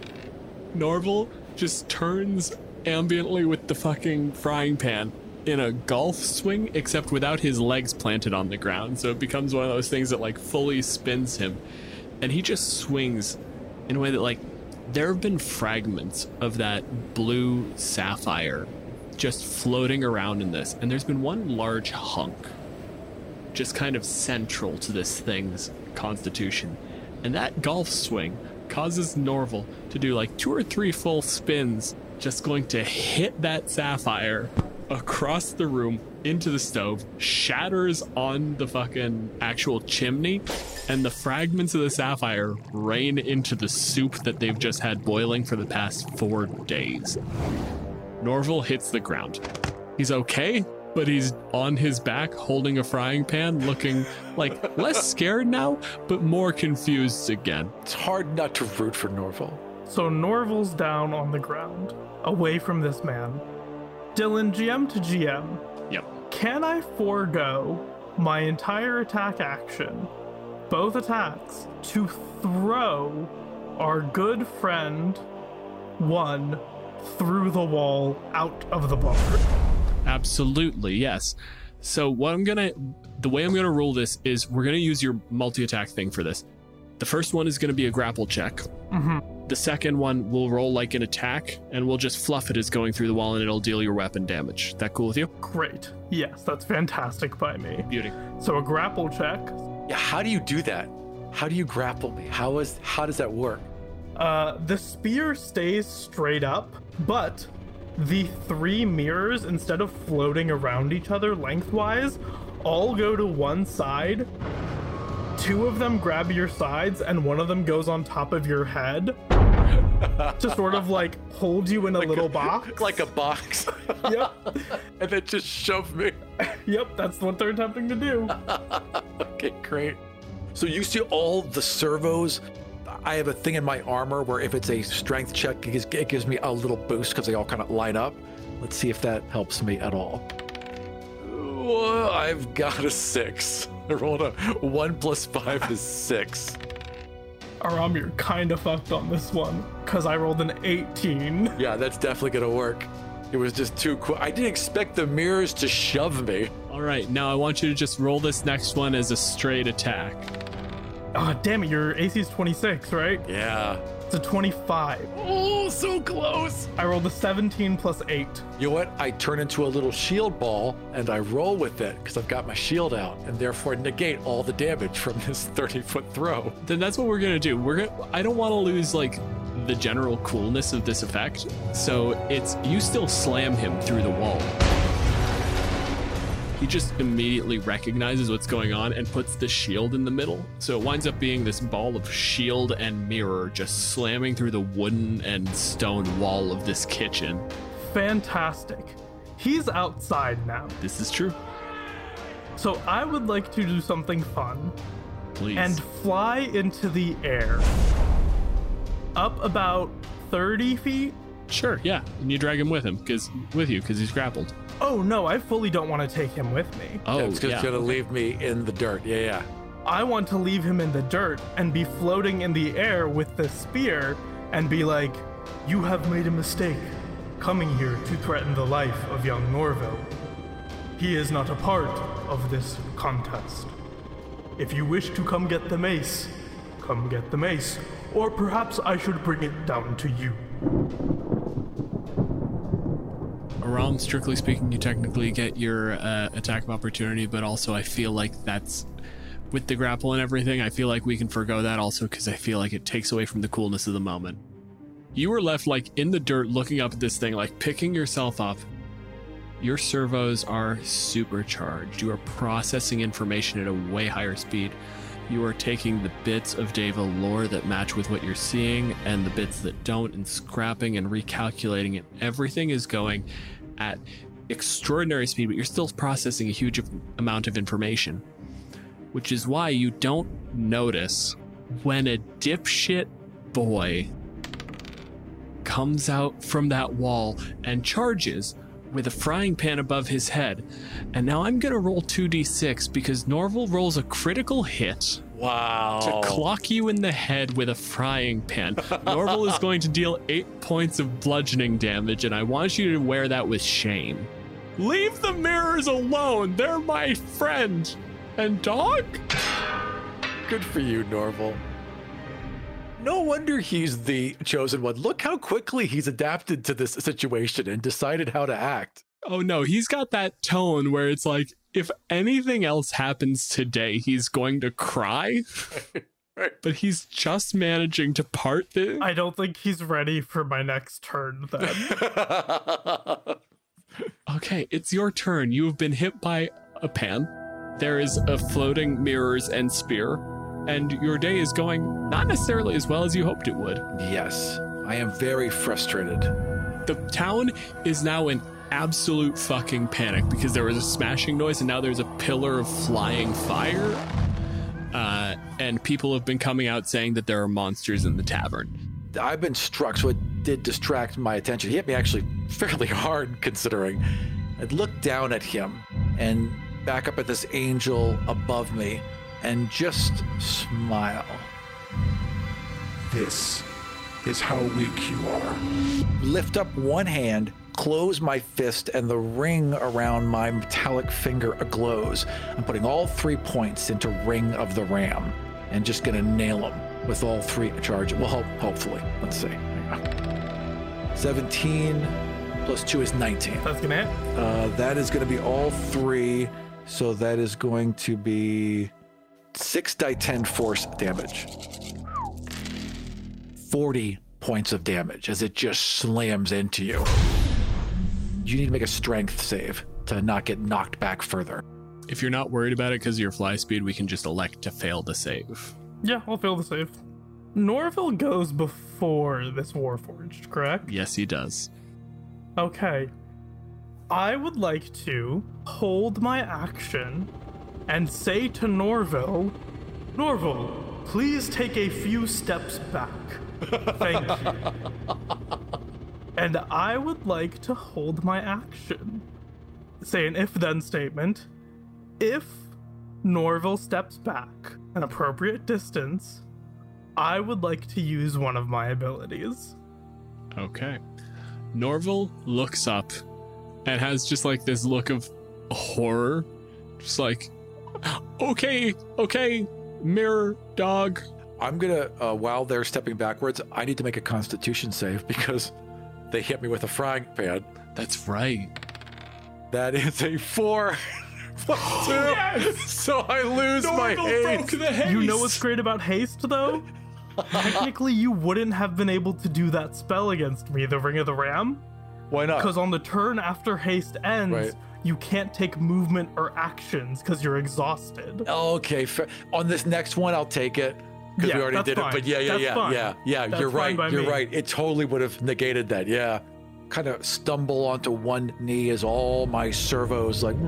[SPEAKER 3] Norval just turns ambiently with the fucking frying pan in a golf swing, except without his legs planted on the ground. So it becomes one of those things that like fully spins him. And he just swings in a way that like there have been fragments of that blue sapphire just floating around in this, and there's been one large hunk just kind of central to this thing's constitution, and that golf swing causes Norval to do like 2 or 3 full spins, just going to hit that sapphire across the room into the stove, shatters on the fucking actual chimney, and the fragments of the sapphire rain into the soup that they've just had boiling for the past 4 days. Norval hits the ground. He's okay, but he's on his back holding a frying pan, looking like less scared now, but more confused again.
[SPEAKER 2] It's hard not to root for Norval.
[SPEAKER 4] So Norval's down on the ground, away from this man. Dylan, GM to GM.
[SPEAKER 3] Yep.
[SPEAKER 4] Can I forego my entire attack action, both attacks, to throw our good friend, one, through the wall out of the bar?
[SPEAKER 3] Absolutely, yes. So the way I'm gonna rule this is we're gonna use your multi-attack thing for this. The first one is gonna be a grapple check. The second one will roll like an attack, and we'll just fluff it as going through the wall, and it'll deal your weapon damage. That cool with you?
[SPEAKER 4] Great. Yes, that's fantastic by me.
[SPEAKER 3] Beauty.
[SPEAKER 4] So a grapple check.
[SPEAKER 2] Yeah, how do you do that? How do you grapple me? How does that work?
[SPEAKER 4] The spear stays straight up, but the 3 mirrors, instead of floating around each other lengthwise, all go to one side. 2 of them grab your sides, and 1 of them goes on top of your head to sort of like hold you in a little box.
[SPEAKER 2] Like a box.
[SPEAKER 4] Yep.
[SPEAKER 2] And then just shove me.
[SPEAKER 4] Yep, that's what they're attempting to do.
[SPEAKER 2] Okay, great. So you see all the servos. I have a thing in my armor where if it's a strength check, it gives me a little boost because they all kind of line up. Let's see if that helps me at all. Well, I've got a 6. I rolled a 1 + 5 is 6.
[SPEAKER 4] Aram, you're kind of fucked on this one, because I rolled an 18.
[SPEAKER 2] Yeah, that's definitely going to work. It was just too cool. I didn't expect the mirrors to shove me.
[SPEAKER 3] All right, now I want you to just roll this next one as a straight attack.
[SPEAKER 4] Oh, damn it, your AC is 26, right?
[SPEAKER 2] Yeah.
[SPEAKER 4] It's a 25.
[SPEAKER 2] Oh, so close.
[SPEAKER 4] I rolled a 17 + 8.
[SPEAKER 2] You know what? I turn into a little shield ball and I roll with it because I've got my shield out and therefore negate all the damage from this 30-foot throw.
[SPEAKER 3] Then that's what we're gonna do. I don't want to lose like the general coolness of this effect, so it's you still slam him through the wall. He just immediately recognizes what's going on and puts the shield in the middle. So it winds up being this ball of shield and mirror just slamming through the wooden and stone wall of this kitchen.
[SPEAKER 4] Fantastic. He's outside now.
[SPEAKER 3] This is true.
[SPEAKER 4] So I would like to do something fun.
[SPEAKER 3] Please.
[SPEAKER 4] And fly into the air. Up about 30 feet.
[SPEAKER 3] Sure, yeah. And you drag him with you because he's grappled.
[SPEAKER 4] Oh no, I fully don't want to take him with me.
[SPEAKER 3] Oh,
[SPEAKER 2] It's just going to leave me in the dirt. Yeah.
[SPEAKER 4] I want to leave him in the dirt and be floating in the air with the spear and be like, you have made a mistake coming here to threaten the life of young Norval. He is not a part of this contest. If you wish to come get the mace, come get the mace. Or perhaps I should bring it down to you.
[SPEAKER 3] Aram, strictly speaking, you technically get your attack of opportunity, but also I feel like that's, with the grapple and everything, I feel like we can forgo that also because I feel like it takes away from the coolness of the moment. You were left like in the dirt looking up at this thing, like picking yourself up. Your servos are supercharged. You are processing information at a way higher speed. You are taking the bits of Deva lore that match with what you're seeing and the bits that don't and scrapping and recalculating it. Everything is going at extraordinary speed, but you're still processing a huge amount of information, which is why you don't notice when a dipshit boy comes out from that wall and charges with a frying pan above his head. And now I'm gonna roll 2d6 because Norval rolls a critical hit
[SPEAKER 1] Wow.
[SPEAKER 3] to clock you in the head with a frying pan. Norval is going to deal 8 points of bludgeoning damage, and I want you to wear that with shame. Leave the mirrors alone. They're my friend. And dog?
[SPEAKER 2] Good for you, Norval. No wonder he's the chosen one. Look how quickly he's adapted to this situation and decided how to act.
[SPEAKER 3] Oh no, he's got that tone where it's like, if anything else happens today, he's going to cry.
[SPEAKER 2] Right.
[SPEAKER 3] But he's just managing to part the...
[SPEAKER 4] I don't think he's ready for my next turn then.
[SPEAKER 3] Okay, it's your turn. You have been hit by a pan. There is a floating mirrors and spear. And your day is going not necessarily as well as you hoped it would.
[SPEAKER 2] Yes, I am very frustrated.
[SPEAKER 3] The town is now in absolute fucking panic because there was a smashing noise and now there's a pillar of flying fire. And people have been coming out saying that there are monsters in the tavern.
[SPEAKER 2] I've been struck, so it did distract my attention. He hit me actually fairly hard, considering. I'd look down at him and back up at this angel above me and just smile.
[SPEAKER 6] This is how weak you are.
[SPEAKER 2] Lift up one hand, close my fist, and the ring around my metallic finger aglows. I'm putting all 3 points into Ring of the Ram and just gonna nail him with all 3 charges. Well, hopefully. Let's see. 17 plus 2 is 19.
[SPEAKER 4] That's gonna hit.
[SPEAKER 2] That is gonna be all 3, so that is going to be 6 die 10 force damage. 40 points of damage as it just slams into you. You need to make a strength save to not get knocked back further.
[SPEAKER 3] If you're not worried about it because of your fly speed, we can just elect to fail the save.
[SPEAKER 4] Yeah, I'll fail the save. Norval goes before this Warforged, correct?
[SPEAKER 3] Yes, he does.
[SPEAKER 4] Okay. I would like to hold my action and say to Norval, please take a few steps back. Thank you. And I would like to hold my action. Say an if-then statement. If Norval steps back an appropriate distance, I would like to use one of my abilities.
[SPEAKER 3] Okay. Norval looks up and has just like this look of horror. Just like, okay, mirror dog.
[SPEAKER 2] I'm gonna, while they're stepping backwards, I need to make a constitution save because they hit me with a frying pan.
[SPEAKER 3] That's right.
[SPEAKER 2] That is a 4 plus 2.
[SPEAKER 3] Yes!
[SPEAKER 2] So I lose my
[SPEAKER 3] Norval
[SPEAKER 2] haste.
[SPEAKER 3] broke the haste.
[SPEAKER 4] You know what's great about haste, though? Technically, you wouldn't have been able to do that spell against me, the Ring of the Ram.
[SPEAKER 2] Why not?
[SPEAKER 4] Because on the turn after haste ends,
[SPEAKER 2] Right.
[SPEAKER 4] you can't take movement or actions because you're exhausted.
[SPEAKER 2] Okay, on this next one, I'll take it. Because
[SPEAKER 4] Yeah,
[SPEAKER 2] we already
[SPEAKER 4] that's
[SPEAKER 2] did
[SPEAKER 4] fine.
[SPEAKER 2] it. But yeah.
[SPEAKER 4] That's
[SPEAKER 2] You're
[SPEAKER 4] fine
[SPEAKER 2] right.
[SPEAKER 4] by
[SPEAKER 2] You're
[SPEAKER 4] me.
[SPEAKER 2] right. It totally would have negated that. Yeah. Kind of stumble onto one knee as all my servos like.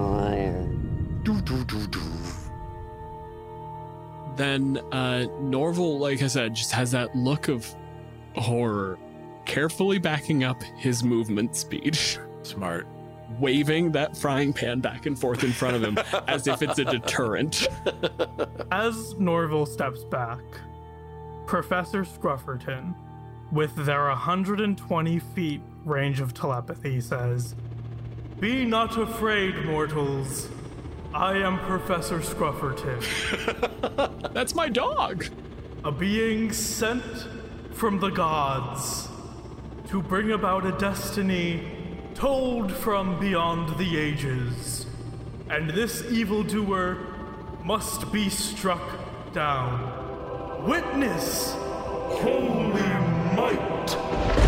[SPEAKER 3] Then Norval, like I said, just has that look of horror, carefully backing up his movement speed,
[SPEAKER 2] Smart.
[SPEAKER 3] waving that frying pan back and forth in front of him as if it's a deterrent.
[SPEAKER 4] As Norval steps back, Professor Scrufferton, with their 120 feet range of telepathy, says, "Be not afraid, mortals. I am Professor Scrufferton,
[SPEAKER 3] That's my dog.
[SPEAKER 4] a being sent from the gods to bring about a destiny told from beyond the ages. And this evildoer must be struck down. Witness holy might."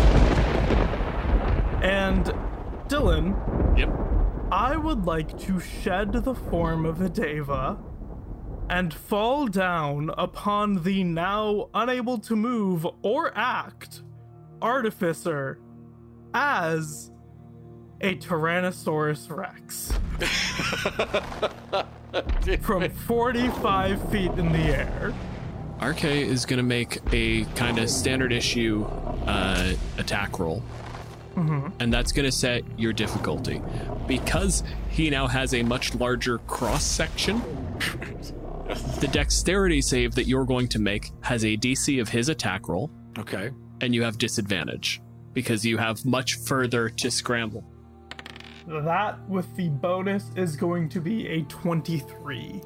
[SPEAKER 4] And Dylan,
[SPEAKER 3] Yep.
[SPEAKER 4] I would like to shed the form of a Deva and fall down upon the now unable to move or act Artificer as a Tyrannosaurus Rex from 45 feet in the air.
[SPEAKER 3] RK is going to make a kind of standard issue attack roll. And that's going to set your difficulty. Because he now has a much larger cross section, the dexterity save that you're going to make has a DC of his attack roll.
[SPEAKER 2] Okay.
[SPEAKER 3] And you have disadvantage because you have much further to scramble.
[SPEAKER 4] That with the bonus is going to be a 23.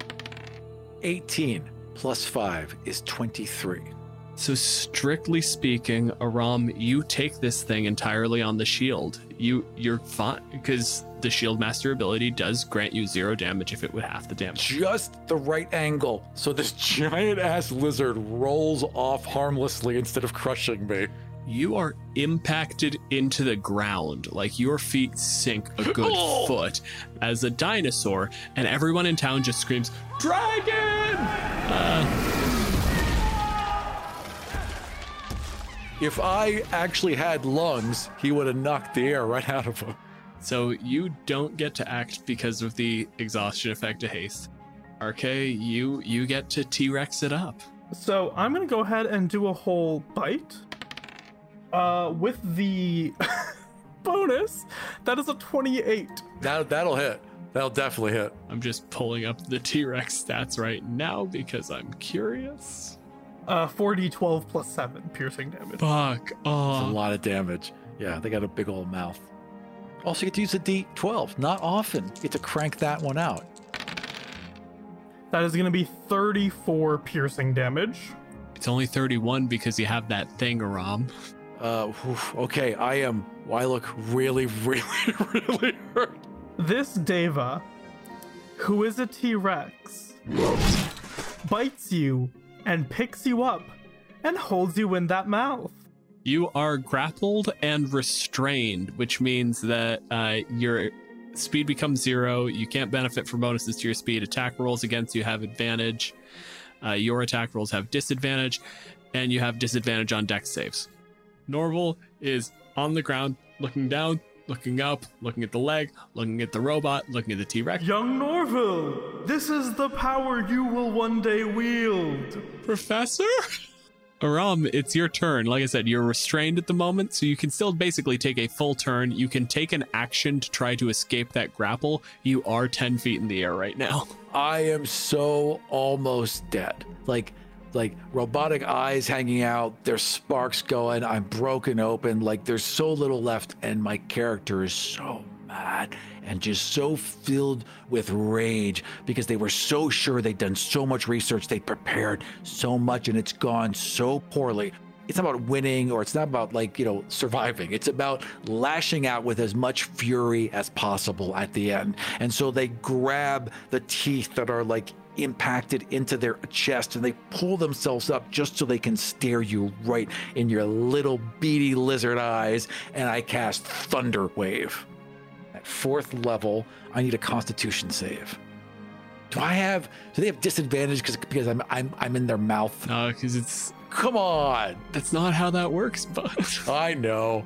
[SPEAKER 2] 18 plus 5 is 23.
[SPEAKER 3] So strictly speaking, Aram, you take this thing entirely on the shield. You're fine because the shield master ability does grant you 0 damage if it would half the damage.
[SPEAKER 2] Just the right angle, so this giant ass lizard rolls off harmlessly instead of crushing me.
[SPEAKER 3] You are impacted into the ground, like your feet sink a good foot as a dinosaur, and everyone in town just screams, "Dragon!"
[SPEAKER 2] If I actually had lungs, he would have knocked the air right out of him.
[SPEAKER 3] So you don't get to act because of the exhaustion effect of haste. RK, you get to T-Rex it up.
[SPEAKER 4] So I'm going to go ahead and do a whole bite. With the bonus, that is a 28.
[SPEAKER 2] That'll hit. That'll definitely hit.
[SPEAKER 3] I'm just pulling up the T-Rex stats right now because I'm curious.
[SPEAKER 4] 4d12 plus 7 piercing damage.
[SPEAKER 3] Fuck.
[SPEAKER 2] It's
[SPEAKER 3] Oh.
[SPEAKER 2] a lot of damage. Yeah, they got a big old mouth. Also, you get to use a D12. Not often. You get to crank that one out.
[SPEAKER 4] That is going to be 34 piercing damage.
[SPEAKER 3] It's only 31 because you have that thing, Aram.
[SPEAKER 2] Okay, I look really, really, really hurt.
[SPEAKER 4] This Deva, who is a T-Rex, bites you and picks you up and holds you in that mouth.
[SPEAKER 3] You are grappled and restrained, which means that your speed becomes 0. You can't benefit from bonuses to your speed. Attack rolls against you have advantage. Your attack rolls have disadvantage, and you have disadvantage on dex saves. Norval is on the ground, looking down, looking up, looking at the leg, looking at the robot, looking at the T-Rex.
[SPEAKER 4] Young Norville, this is the power you will one day wield.
[SPEAKER 3] Professor? Aram, it's your turn. Like I said, you're restrained at the moment, so you can still basically take a full turn. You can take an action to try to escape that grapple. You are 10 feet in the air right now.
[SPEAKER 2] I am so almost dead. Like robotic eyes hanging out, there's sparks going, I'm broken open, like there's so little left, and my character is so mad and just so filled with rage because they were so sure they'd done so much research, they prepared so much, and it's gone so poorly. It's not about winning, or it's not about surviving. It's about lashing out with as much fury as possible at the end. And so they grab the teeth that are impacted into their chest, and they pull themselves up just so they can stare you right in your little beady lizard eyes. And I cast Thunder Wave. At 4th level, I need a Constitution save. Do they have disadvantage because I'm in their mouth?
[SPEAKER 3] No, because it's...
[SPEAKER 2] Come on!
[SPEAKER 3] That's not how that works, bud.
[SPEAKER 2] I know.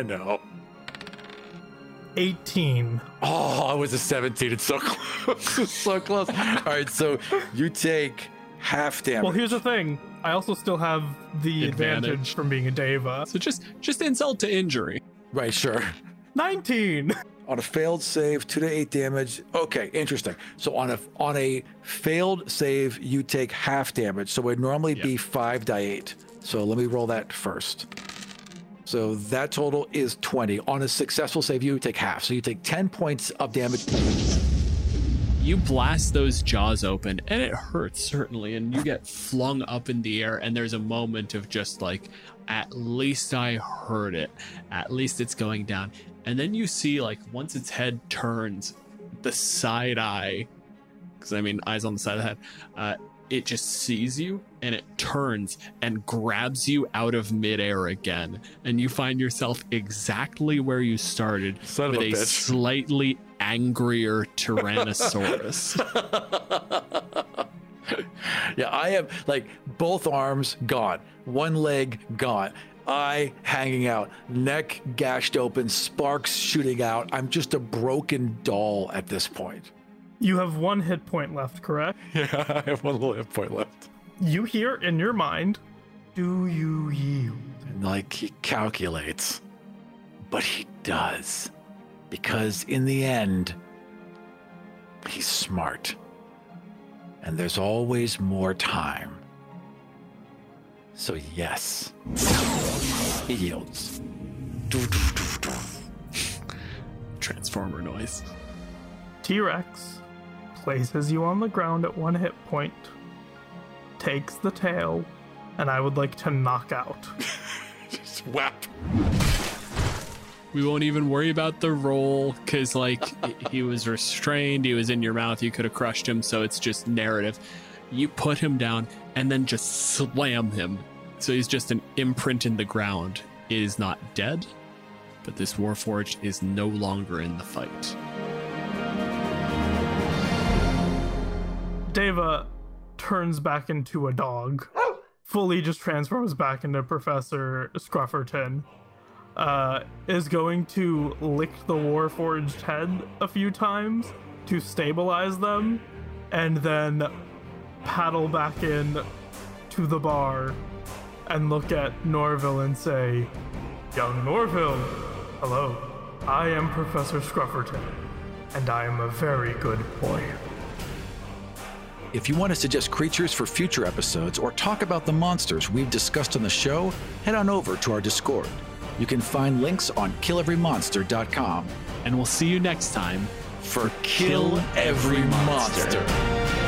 [SPEAKER 4] 18.
[SPEAKER 2] Oh, I was a 17. It's so close. It's so close. All right, so you take half damage.
[SPEAKER 4] Well, here's the thing. I also still have the advantage from being a Deva.
[SPEAKER 3] So just insult to injury.
[SPEAKER 2] Right, sure.
[SPEAKER 4] 19.
[SPEAKER 2] On a failed save, 2 to 8 damage. Okay, interesting. So on a failed save, you take half damage. So it would normally be 5 to 8. So let me roll that first. So that total is 20. On a successful save, you take half. So you take 10 points of damage.
[SPEAKER 3] You blast those jaws open, and it hurts, certainly, and you get flung up in the air, and there's a moment of just at least I heard it. At least it's going down. And then you see, once its head turns, the side eye, because eyes on the side of the head, it just sees you, and it turns and grabs you out of midair again. And you find yourself exactly where you started,
[SPEAKER 2] Son of
[SPEAKER 3] with
[SPEAKER 2] a
[SPEAKER 3] a
[SPEAKER 2] bitch.
[SPEAKER 3] slightly angrier Tyrannosaurus.
[SPEAKER 2] Yeah, I have both arms gone, one leg gone, eye hanging out, neck gashed open, sparks shooting out. I'm just a broken doll at this point.
[SPEAKER 4] You have 1 hit point left, correct?
[SPEAKER 2] Yeah, I have one little hit point left.
[SPEAKER 4] You hear in your mind, do you yield?
[SPEAKER 2] And he calculates. But he does. Because in the end, he's smart. And there's always more time. So yes, he yields.
[SPEAKER 3] Transformer noise.
[SPEAKER 4] T-Rex places you on the ground at 1 hit point, takes the tail, and I would like to knock out.
[SPEAKER 1] Just whap.
[SPEAKER 3] We won't even worry about the roll, because, like, he was restrained, he was in your mouth, you could have crushed him, so it's just narrative. You put him down and then just slam him. So he's just an imprint in the ground. It is not dead, but this Warforged is no longer in the fight.
[SPEAKER 4] Deva turns back into a dog, fully just transforms back into Professor Scrufferton, is going to lick the Warforged head a few times to stabilize them, and then paddle back in to the bar and look at Norville and say, "Young Norville, hello. I am Professor Scrufferton, and I am a very good boy."
[SPEAKER 2] If you want to suggest creatures for future episodes or talk about the monsters we've discussed on the show, head on over to our Discord. You can find links on killeverymonster.com.
[SPEAKER 3] And we'll see you next time
[SPEAKER 2] For Kill Every Monster.